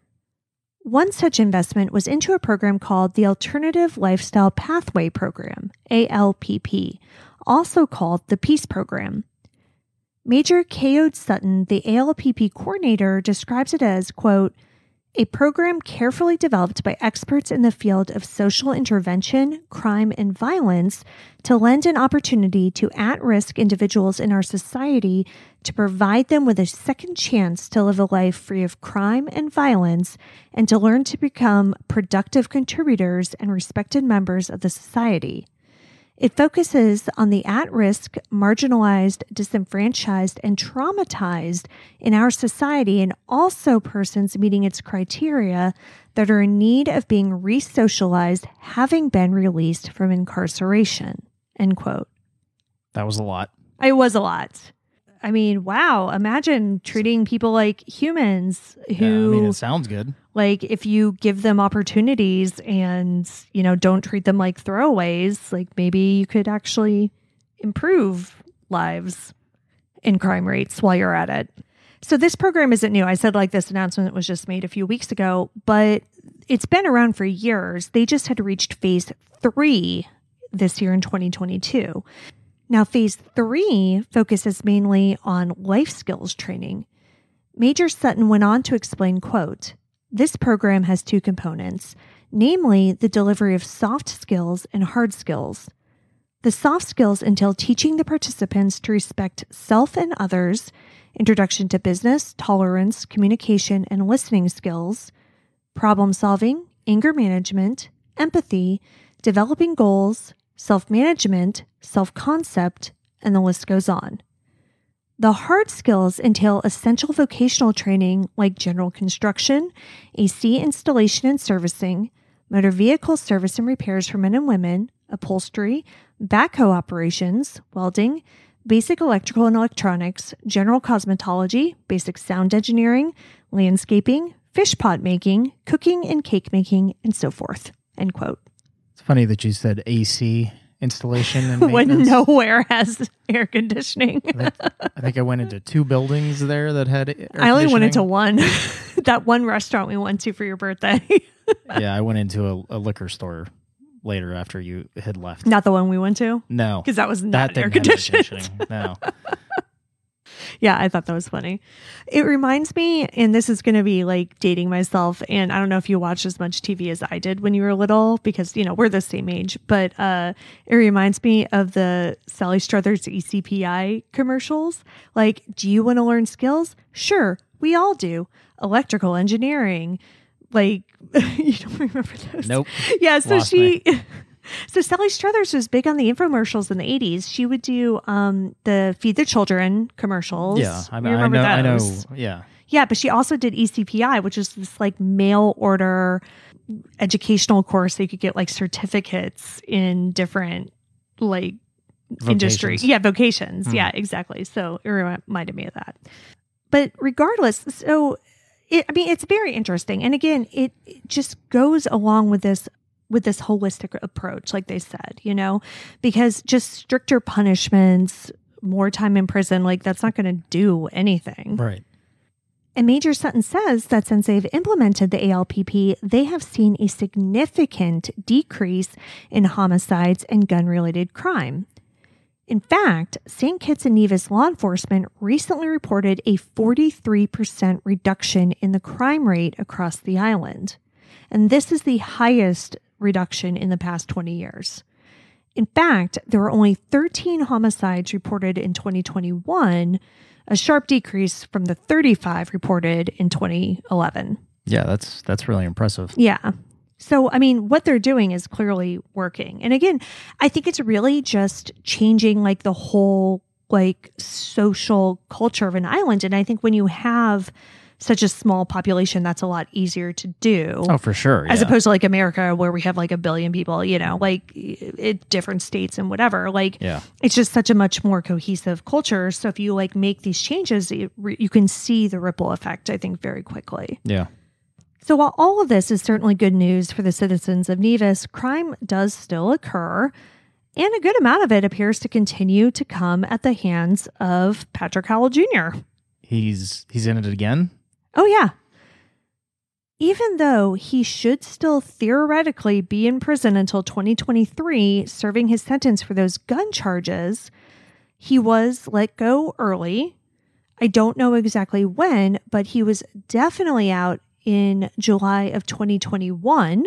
One such investment was into a program called the Alternative Lifestyle Pathway Program, A L P P, also called the Peace Program. Major Kayode Sutton, the A L P P coordinator, describes it as, quote, "a program carefully developed by experts in the field of social intervention, crime, and violence to lend an opportunity to at-risk individuals in our society to provide them with a second chance to live a life free of crime and violence and to learn to become productive contributors and respected members of the society. It focuses on the at-risk, marginalized, disenfranchised, and traumatized in our society and also persons meeting its criteria that are in need of being re-socialized, having been released from incarceration," end quote. That was a lot. It was a lot. I mean, wow. Imagine treating people like humans who... Yeah, I mean, it sounds good. Like, if you give them opportunities and, you know, don't treat them like throwaways, like maybe you could actually improve lives and crime rates while you're at it. So this program isn't new. I said like this announcement was just made a few weeks ago, but it's been around for years. They just had reached phase three this year in twenty twenty-two. Now, phase three focuses mainly on life skills training. Major Sutton went on to explain, quote, "This program has two components, namely the delivery of soft skills and hard skills. The soft skills entail teaching the participants to respect self and others, introduction to business, tolerance, communication, and listening skills, problem solving, anger management, empathy, developing goals, self-management, self-concept, and the list goes on. The hard skills entail essential vocational training like general construction, A C installation and servicing, motor vehicle service and repairs for men and women, upholstery, backhoe operations, welding, basic electrical and electronics, general cosmetology, basic sound engineering, landscaping, fish pot making, cooking and cake making, and so forth. End quote. It's funny that you said A C installation and when maintenance. nowhere has air conditioning. I think, I think I went into two buildings there that had air I only went into conditioning. one. That one restaurant we went to for your birthday. Yeah, I went into a, a liquor store later after you had left. Not the one we went to? No. Because that was not that air didn't have air conditioned. conditioning. No. Yeah, I thought that was funny. It reminds me, and this is going to be like dating myself, and I don't know if you watched as much T V as I did when you were little, because, you know, we're the same age, but uh, it reminds me of the Sally Struthers E C P I commercials. Like, do you want to learn skills? Sure, we all do. Electrical engineering. Like, you don't remember those? Nope. Yeah, so Lost she... me. So Sally Struthers was big on the infomercials in the eighties. She would do um, the Feed the Children commercials. Yeah, I, You I remember know. I know. those? Yeah. Yeah, but she also did E C P I, which is this like mail order educational course that you could get like certificates in different like industry. Vocations. Yeah, vocations. Hmm. Yeah, exactly. So it reminded me of that. But regardless, so it, I mean, it's very interesting. And again, it, it just goes along with this with this holistic approach, like they said, you know, because just stricter punishments, more time in prison, like that's not going to do anything. Right. And Major Sutton says that since they've implemented the A L P P, they have seen a significant decrease in homicides and gun-related crime. In fact, Saint Kitts and Nevis law enforcement recently reported a forty-three percent reduction in the crime rate across the island. And this is the highest reduction in the past twenty years. In fact, there were only thirteen homicides reported in twenty twenty-one, a sharp decrease from the thirty-five reported in twenty eleven. Yeah, that's that's really impressive. Yeah. So, I mean, what they're doing is clearly working. And again, I think it's really just changing like the whole like social culture of an island. And I think when you have such a small population, that's a lot easier to do. Oh, for sure. As yeah. opposed to like America, where we have like a billion people, you know, like it, different states and whatever. Like, Yeah. it's just such a much more cohesive culture. So if you like make these changes, it, you can see the ripple effect, I think, very quickly. Yeah. So while all of this is certainly good news for the citizens of Nevis, crime does still occur, and a good amount of it appears to continue to come at the hands of Patrick Howell Junior He's he's in it again. Oh, yeah. Even though he should still theoretically be in prison until twenty twenty-three, serving his sentence for those gun charges, he was let go early. I don't know exactly when, but he was definitely out in July of twenty twenty-one,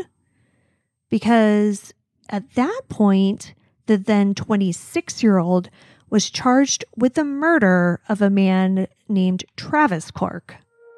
because at that point, the then twenty-six-year-old was charged with the murder of a man named Travis Clark.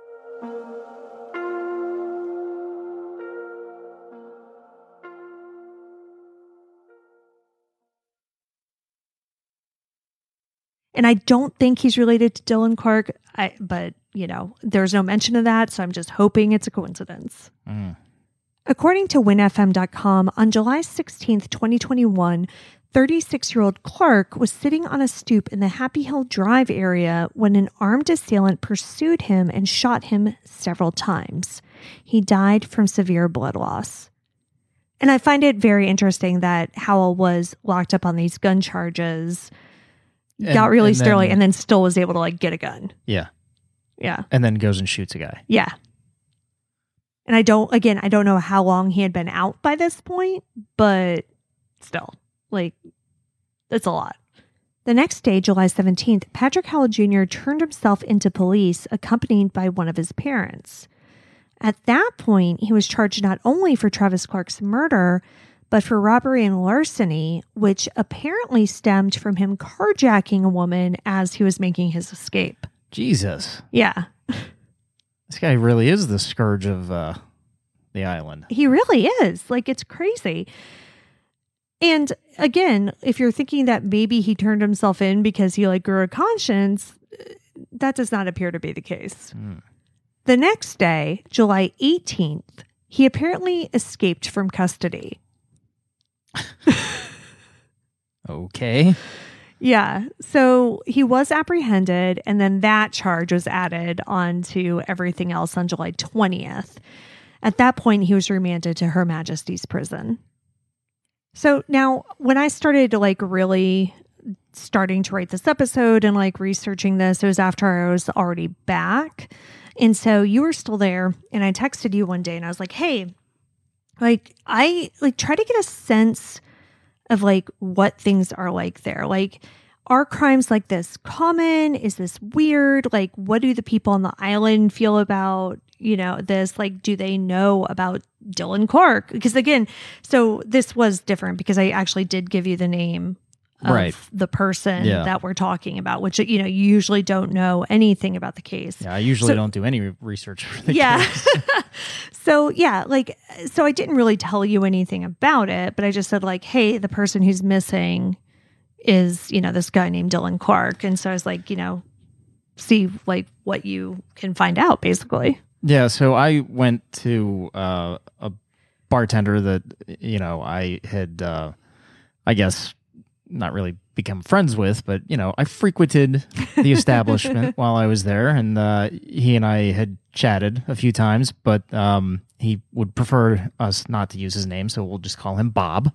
And I don't think he's related to Dylan Clark, I, but, you know, there's no mention of that, so I'm just hoping it's a coincidence. Mm. According to win F M dot com, on July sixteenth, twenty twenty-one, thirty-six-year-old Clark was sitting on a stoop in the Happy Hill Drive area when an armed assailant pursued him and shot him several times. He died from severe blood loss. And I find it very interesting that Howell was locked up on these gun charges, And- got released and then- early, and then still was able to like get a gun. Yeah. Yeah. And then goes and shoots a guy. Yeah. And I don't, again, I don't know how long he had been out by this point, but still, like, that's a lot. The next day, July seventeenth, Patrick Howell Junior turned himself into police, accompanied by one of his parents. At that point, he was charged not only for Travis Clark's murder, but for robbery and larceny, which apparently stemmed from him carjacking a woman as he was making his escape. Jesus. Yeah. This guy really is the scourge of uh, the island. He really is. Like, it's crazy. And again, if you're thinking that maybe he turned himself in because he like grew a conscience, that does not appear to be the case. Mm. The next day, July eighteenth, he apparently escaped from custody. Okay. Yeah. So he was apprehended, and then that charge was added onto everything else on July twentieth. At that point, he was remanded to Her Majesty's prison. So now when I started to like really starting to write this episode and like researching this, it was after I was already back. And so you were still there, and I texted you one day and I was like, hey, like I like try to get a sense of like what things are like there. Like, are crimes like this common? Is this weird? Like, what do the people on the island feel about, you know, this? Like, do they know about Dylan Clark? Because again, so this was different because I actually did give you the name of right. the person yeah. that we're talking about, which, you know, you usually don't know anything about the case. Yeah, I usually so, don't do any research for the yeah. case. So, yeah, like, so I didn't really tell you anything about it, but I just said, like, hey, the person who's missing is, you know, this guy named Dylan Clark. And so I was like, you know, see, like, what you can find out, basically. Yeah, so I went to uh, a bartender that, you know, I had, uh, I guess, not really become friends with, but, you know, I frequented the establishment while I was there, and uh, he and I had chatted a few times, but um, he would prefer us not to use his name, so we'll just call him Bob.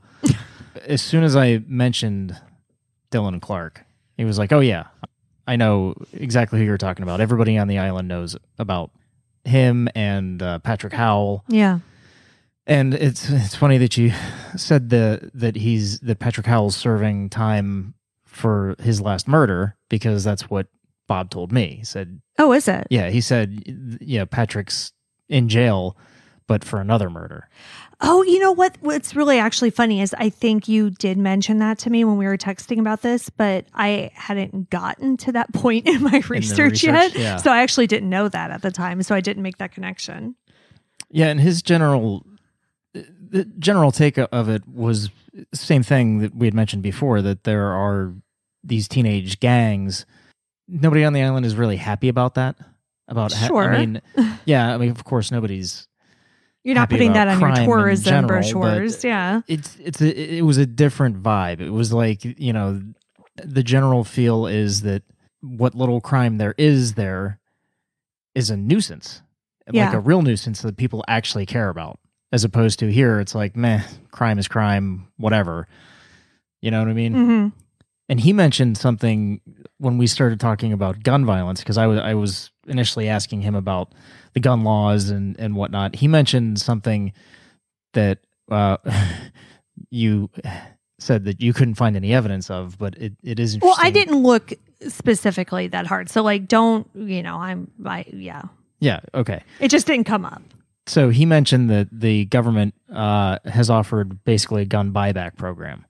As soon as I mentioned Dylan Clark, he was like, oh yeah, I know exactly who you're talking about. Everybody on the island knows about him and uh, Patrick Howell. Yeah. And it's it's funny that you said the, that he's that Patrick Howell's serving time for his last murder, because that's what Bob told me. He said, oh, is it? Yeah, he said, yeah, Patrick's in jail, but for another murder. Oh, you know what? What's really actually funny is I think you did mention that to me when we were texting about this, but I hadn't gotten to that point in my research, in research yet. yeah. So I actually didn't know that at the time. So I didn't make that connection. Yeah, and his general the general take of it was the same thing that we had mentioned before, that there are these teenage gangs. Nobody on the island is really happy about that. About sure. Ha- I mean, yeah, I mean, of course, nobody's. You're not putting that on your tourism brochures, yeah. It's it's a, it was a different vibe. It was like, you know, the general feel is that what little crime there is there is a nuisance, yeah. like a real nuisance that people actually care about. As opposed to here, it's like, meh, crime is crime, whatever. You know what I mean? Mm-hmm. And he mentioned something when we started talking about gun violence, because I was I was initially asking him about the gun laws and, and whatnot. He mentioned something that uh, you said that you couldn't find any evidence of, but it, it is interesting. Well, I didn't look specifically that hard. So, like, don't, you know, I'm, I, yeah. Yeah, okay. It just didn't come up. So he mentioned that the government uh, has offered basically a gun buyback program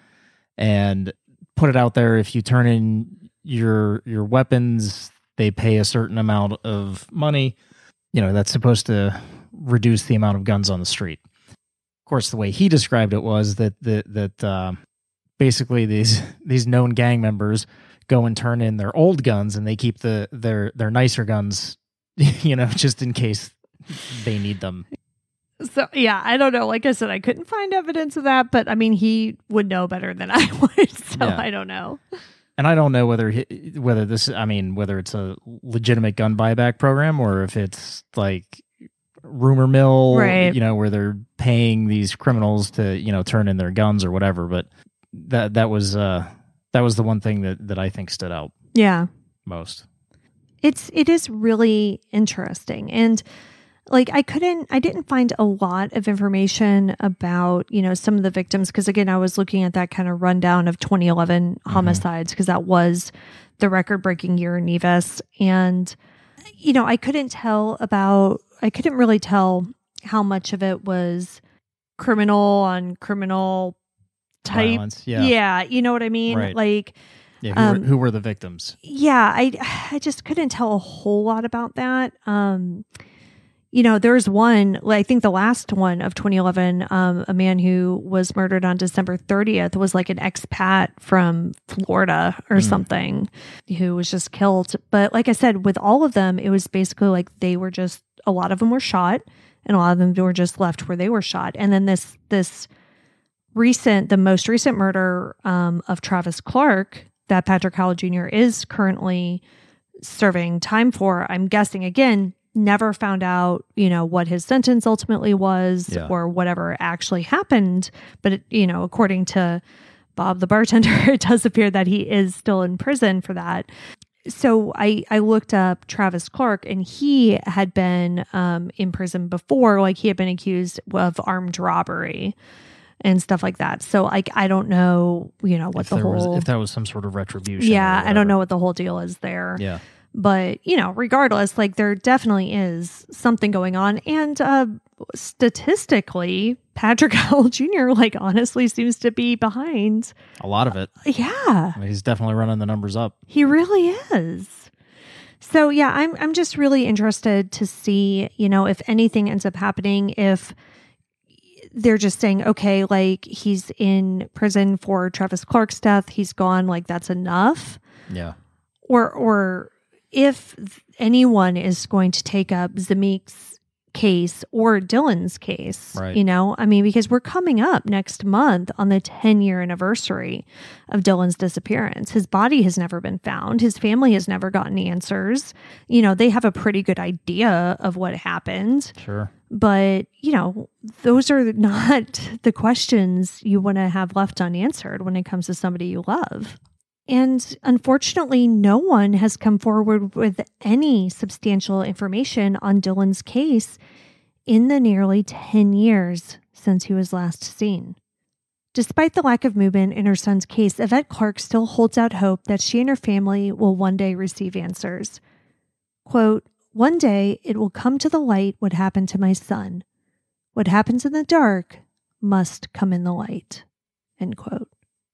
and put it out there. If you turn in your your weapons, they pay a certain amount of money. You know, that's supposed to reduce the amount of guns on the street. Of course, the way he described it was that that that uh, basically these these known gang members go and turn in their old guns, and they keep the their their nicer guns, you know, just in case they need them. So, yeah, I don't know. Like I said, I couldn't find evidence of that, but I mean, he would know better than I would. So Yeah. I don't know. And I don't know whether he, whether this, I mean, whether it's a legitimate gun buyback program or if it's like rumor mill, right. you know, where they're paying these criminals to, you know, turn in their guns or whatever. But that that was uh, that was the one thing that, that I think stood out Yeah. most. It's it is really interesting. And like I couldn't I didn't find a lot of information about, you know, some of the victims, because again, I was looking at that kind of rundown of twenty eleven mm-hmm. homicides, because that was the record-breaking year in Nevis. And you know, I couldn't tell about I couldn't really tell how much of it was criminal on criminal type. Violence, yeah. Yeah, you know what I mean? Right. Like Yeah, who, um, were, who were the victims? Yeah, I I just couldn't tell a whole lot about that. Um You know, there's one, I think the last one of twenty eleven, um, a man who was murdered on December thirtieth was like an expat from Florida or mm. something who was just killed. But like I said, with all of them, it was basically like they were just, a lot of them were shot and a lot of them were just left where they were shot. And then this, this recent, the most recent murder um, of Travis Clark that Patrick Howell Junior is currently serving time for, I'm guessing, again, never found out, you know, what his sentence ultimately was Yeah. or whatever actually happened. But, it, you know, according to Bob the bartender, it does appear that he is still in prison for that. So I, I looked up Travis Clark, and he had been um, in prison before. Like, he had been accused of armed robbery and stuff like that. So like, I don't know, you know, what if the there whole, was, if that was some sort of retribution. yeah, or I don't know what the whole deal is there. Yeah. But, you know, regardless, like, there definitely is something going on. And uh, statistically, Patrick Howell Junior, like, honestly seems to be behind A lot of it. Yeah. I mean, he's definitely running the numbers up. He really is. So, yeah, I'm I'm just really interested to see, you know, if anything ends up happening, if they're just saying, okay, like, he's in prison for Travis Clark's death, he's gone, like, that's enough. Yeah. Or, or if anyone is going to take up Zamik's case or Dylan's case, right. you know, I mean, because we're coming up next month on the ten year anniversary of Dylan's disappearance. His body has never been found. His family has never gotten answers. You know, they have a pretty good idea of what happened. Sure. But, you know, those are not the questions you want to have left unanswered when it comes to somebody you love. And unfortunately, no one has come forward with any substantial information on Dylan's case in the nearly ten years since he was last seen. Despite the lack of movement in her son's case, Yvette Clark still holds out hope that she and her family will one day receive answers. Quote, "One day it will come to the light what happened to my son. What happens in the dark must come in the light." End quote.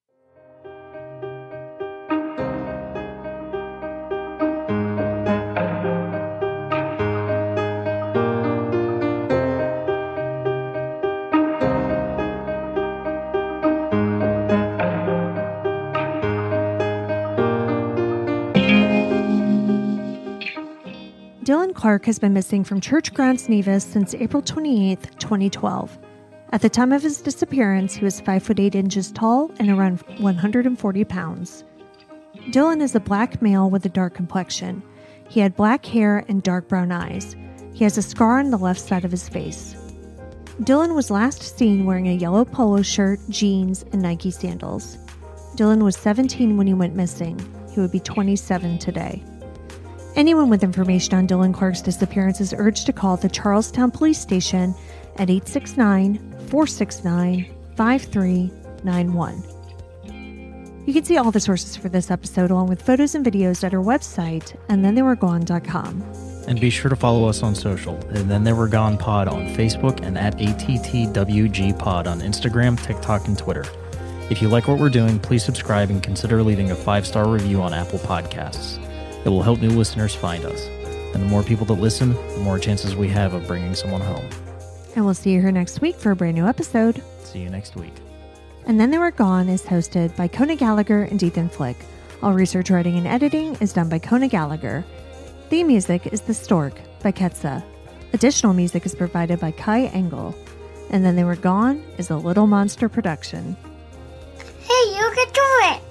Dylan Clark has been missing from church grounds Nevis since April twenty-eighth, twenty twelve. At the time of his disappearance, he was five foot eight inches tall and around one hundred forty pounds. Dylan is a black male with a dark complexion. He had black hair and dark brown eyes. He has a scar on the left side of his face. Dylan was last seen wearing a yellow polo shirt, jeans, and Nike sandals. Dylan was seventeen when he went missing. He would be twenty-seven today. Anyone with information on Dylan Clark's disappearance is urged to call the Charlestown Police Station at eight six nine, four six nine, five three nine one. You can see all the sources for this episode along with photos and videos at our website, and then they were gone dot com. And be sure to follow us on social, and Then They Were Gone Pod on Facebook and at A T T W G Pod on Instagram, TikTok, and Twitter. If you like what we're doing, please subscribe and consider leaving a five-star review on Apple Podcasts. It will help new listeners find us. And the more people that listen, the more chances we have of bringing someone home. And we'll see you here next week for a brand new episode. See you next week. And Then They Were Gone is hosted by Kona Gallagher and Ethan Flick. All research, writing, and editing is done by Kona Gallagher. Theme music is The Stork by Ketsa. Additional music is provided by Kai Engel. And Then They Were Gone is a Little Monster production. Hey, you can do it!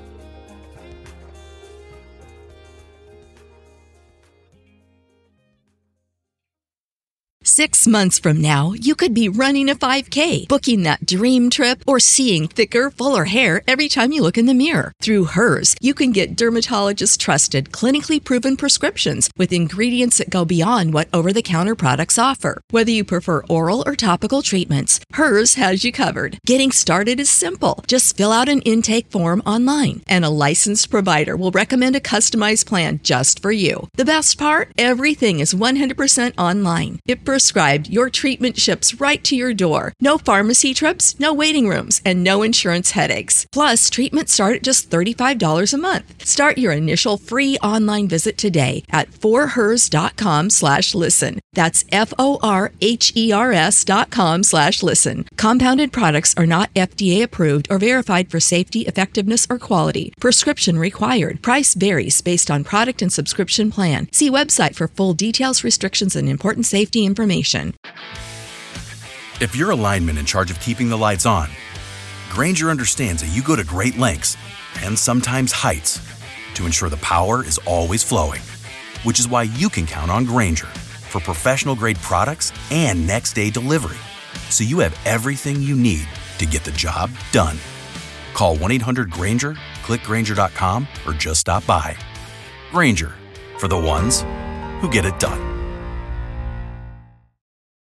Six months from now, you could be running a five K, booking that dream trip, or seeing thicker, fuller hair every time you look in the mirror. Through Hers, you can get dermatologist-trusted, clinically proven prescriptions with ingredients that go beyond what over-the-counter products offer. Whether you prefer oral or topical treatments, Hers has you covered. Getting started is simple. Just fill out an intake form online, and a licensed provider will recommend a customized plan just for you. The best part? Everything is one hundred percent online. It prescribed, your treatment ships right to your door. No pharmacy trips, no waiting rooms, and no insurance headaches. Plus, treatments start at just thirty-five dollars a month. Start your initial free online visit today at forhers.com slash listen. That's F-O-R-H-E-R-S dot com slash listen. Compounded products are not F D A approved or verified for safety, effectiveness, or quality. Prescription required. Price varies based on product and subscription plan. See website for full details, restrictions, and important safety information. If you're a lineman in charge of keeping the lights on, Grainger understands that you go to great lengths, and sometimes heights, to ensure the power is always flowing. Which is why you can count on Grainger for professional-grade products and next-day delivery. So you have everything you need to get the job done. Call one eight hundred Grainger, click Grainger dot com, or just stop by. Grainger, for the ones who get it done.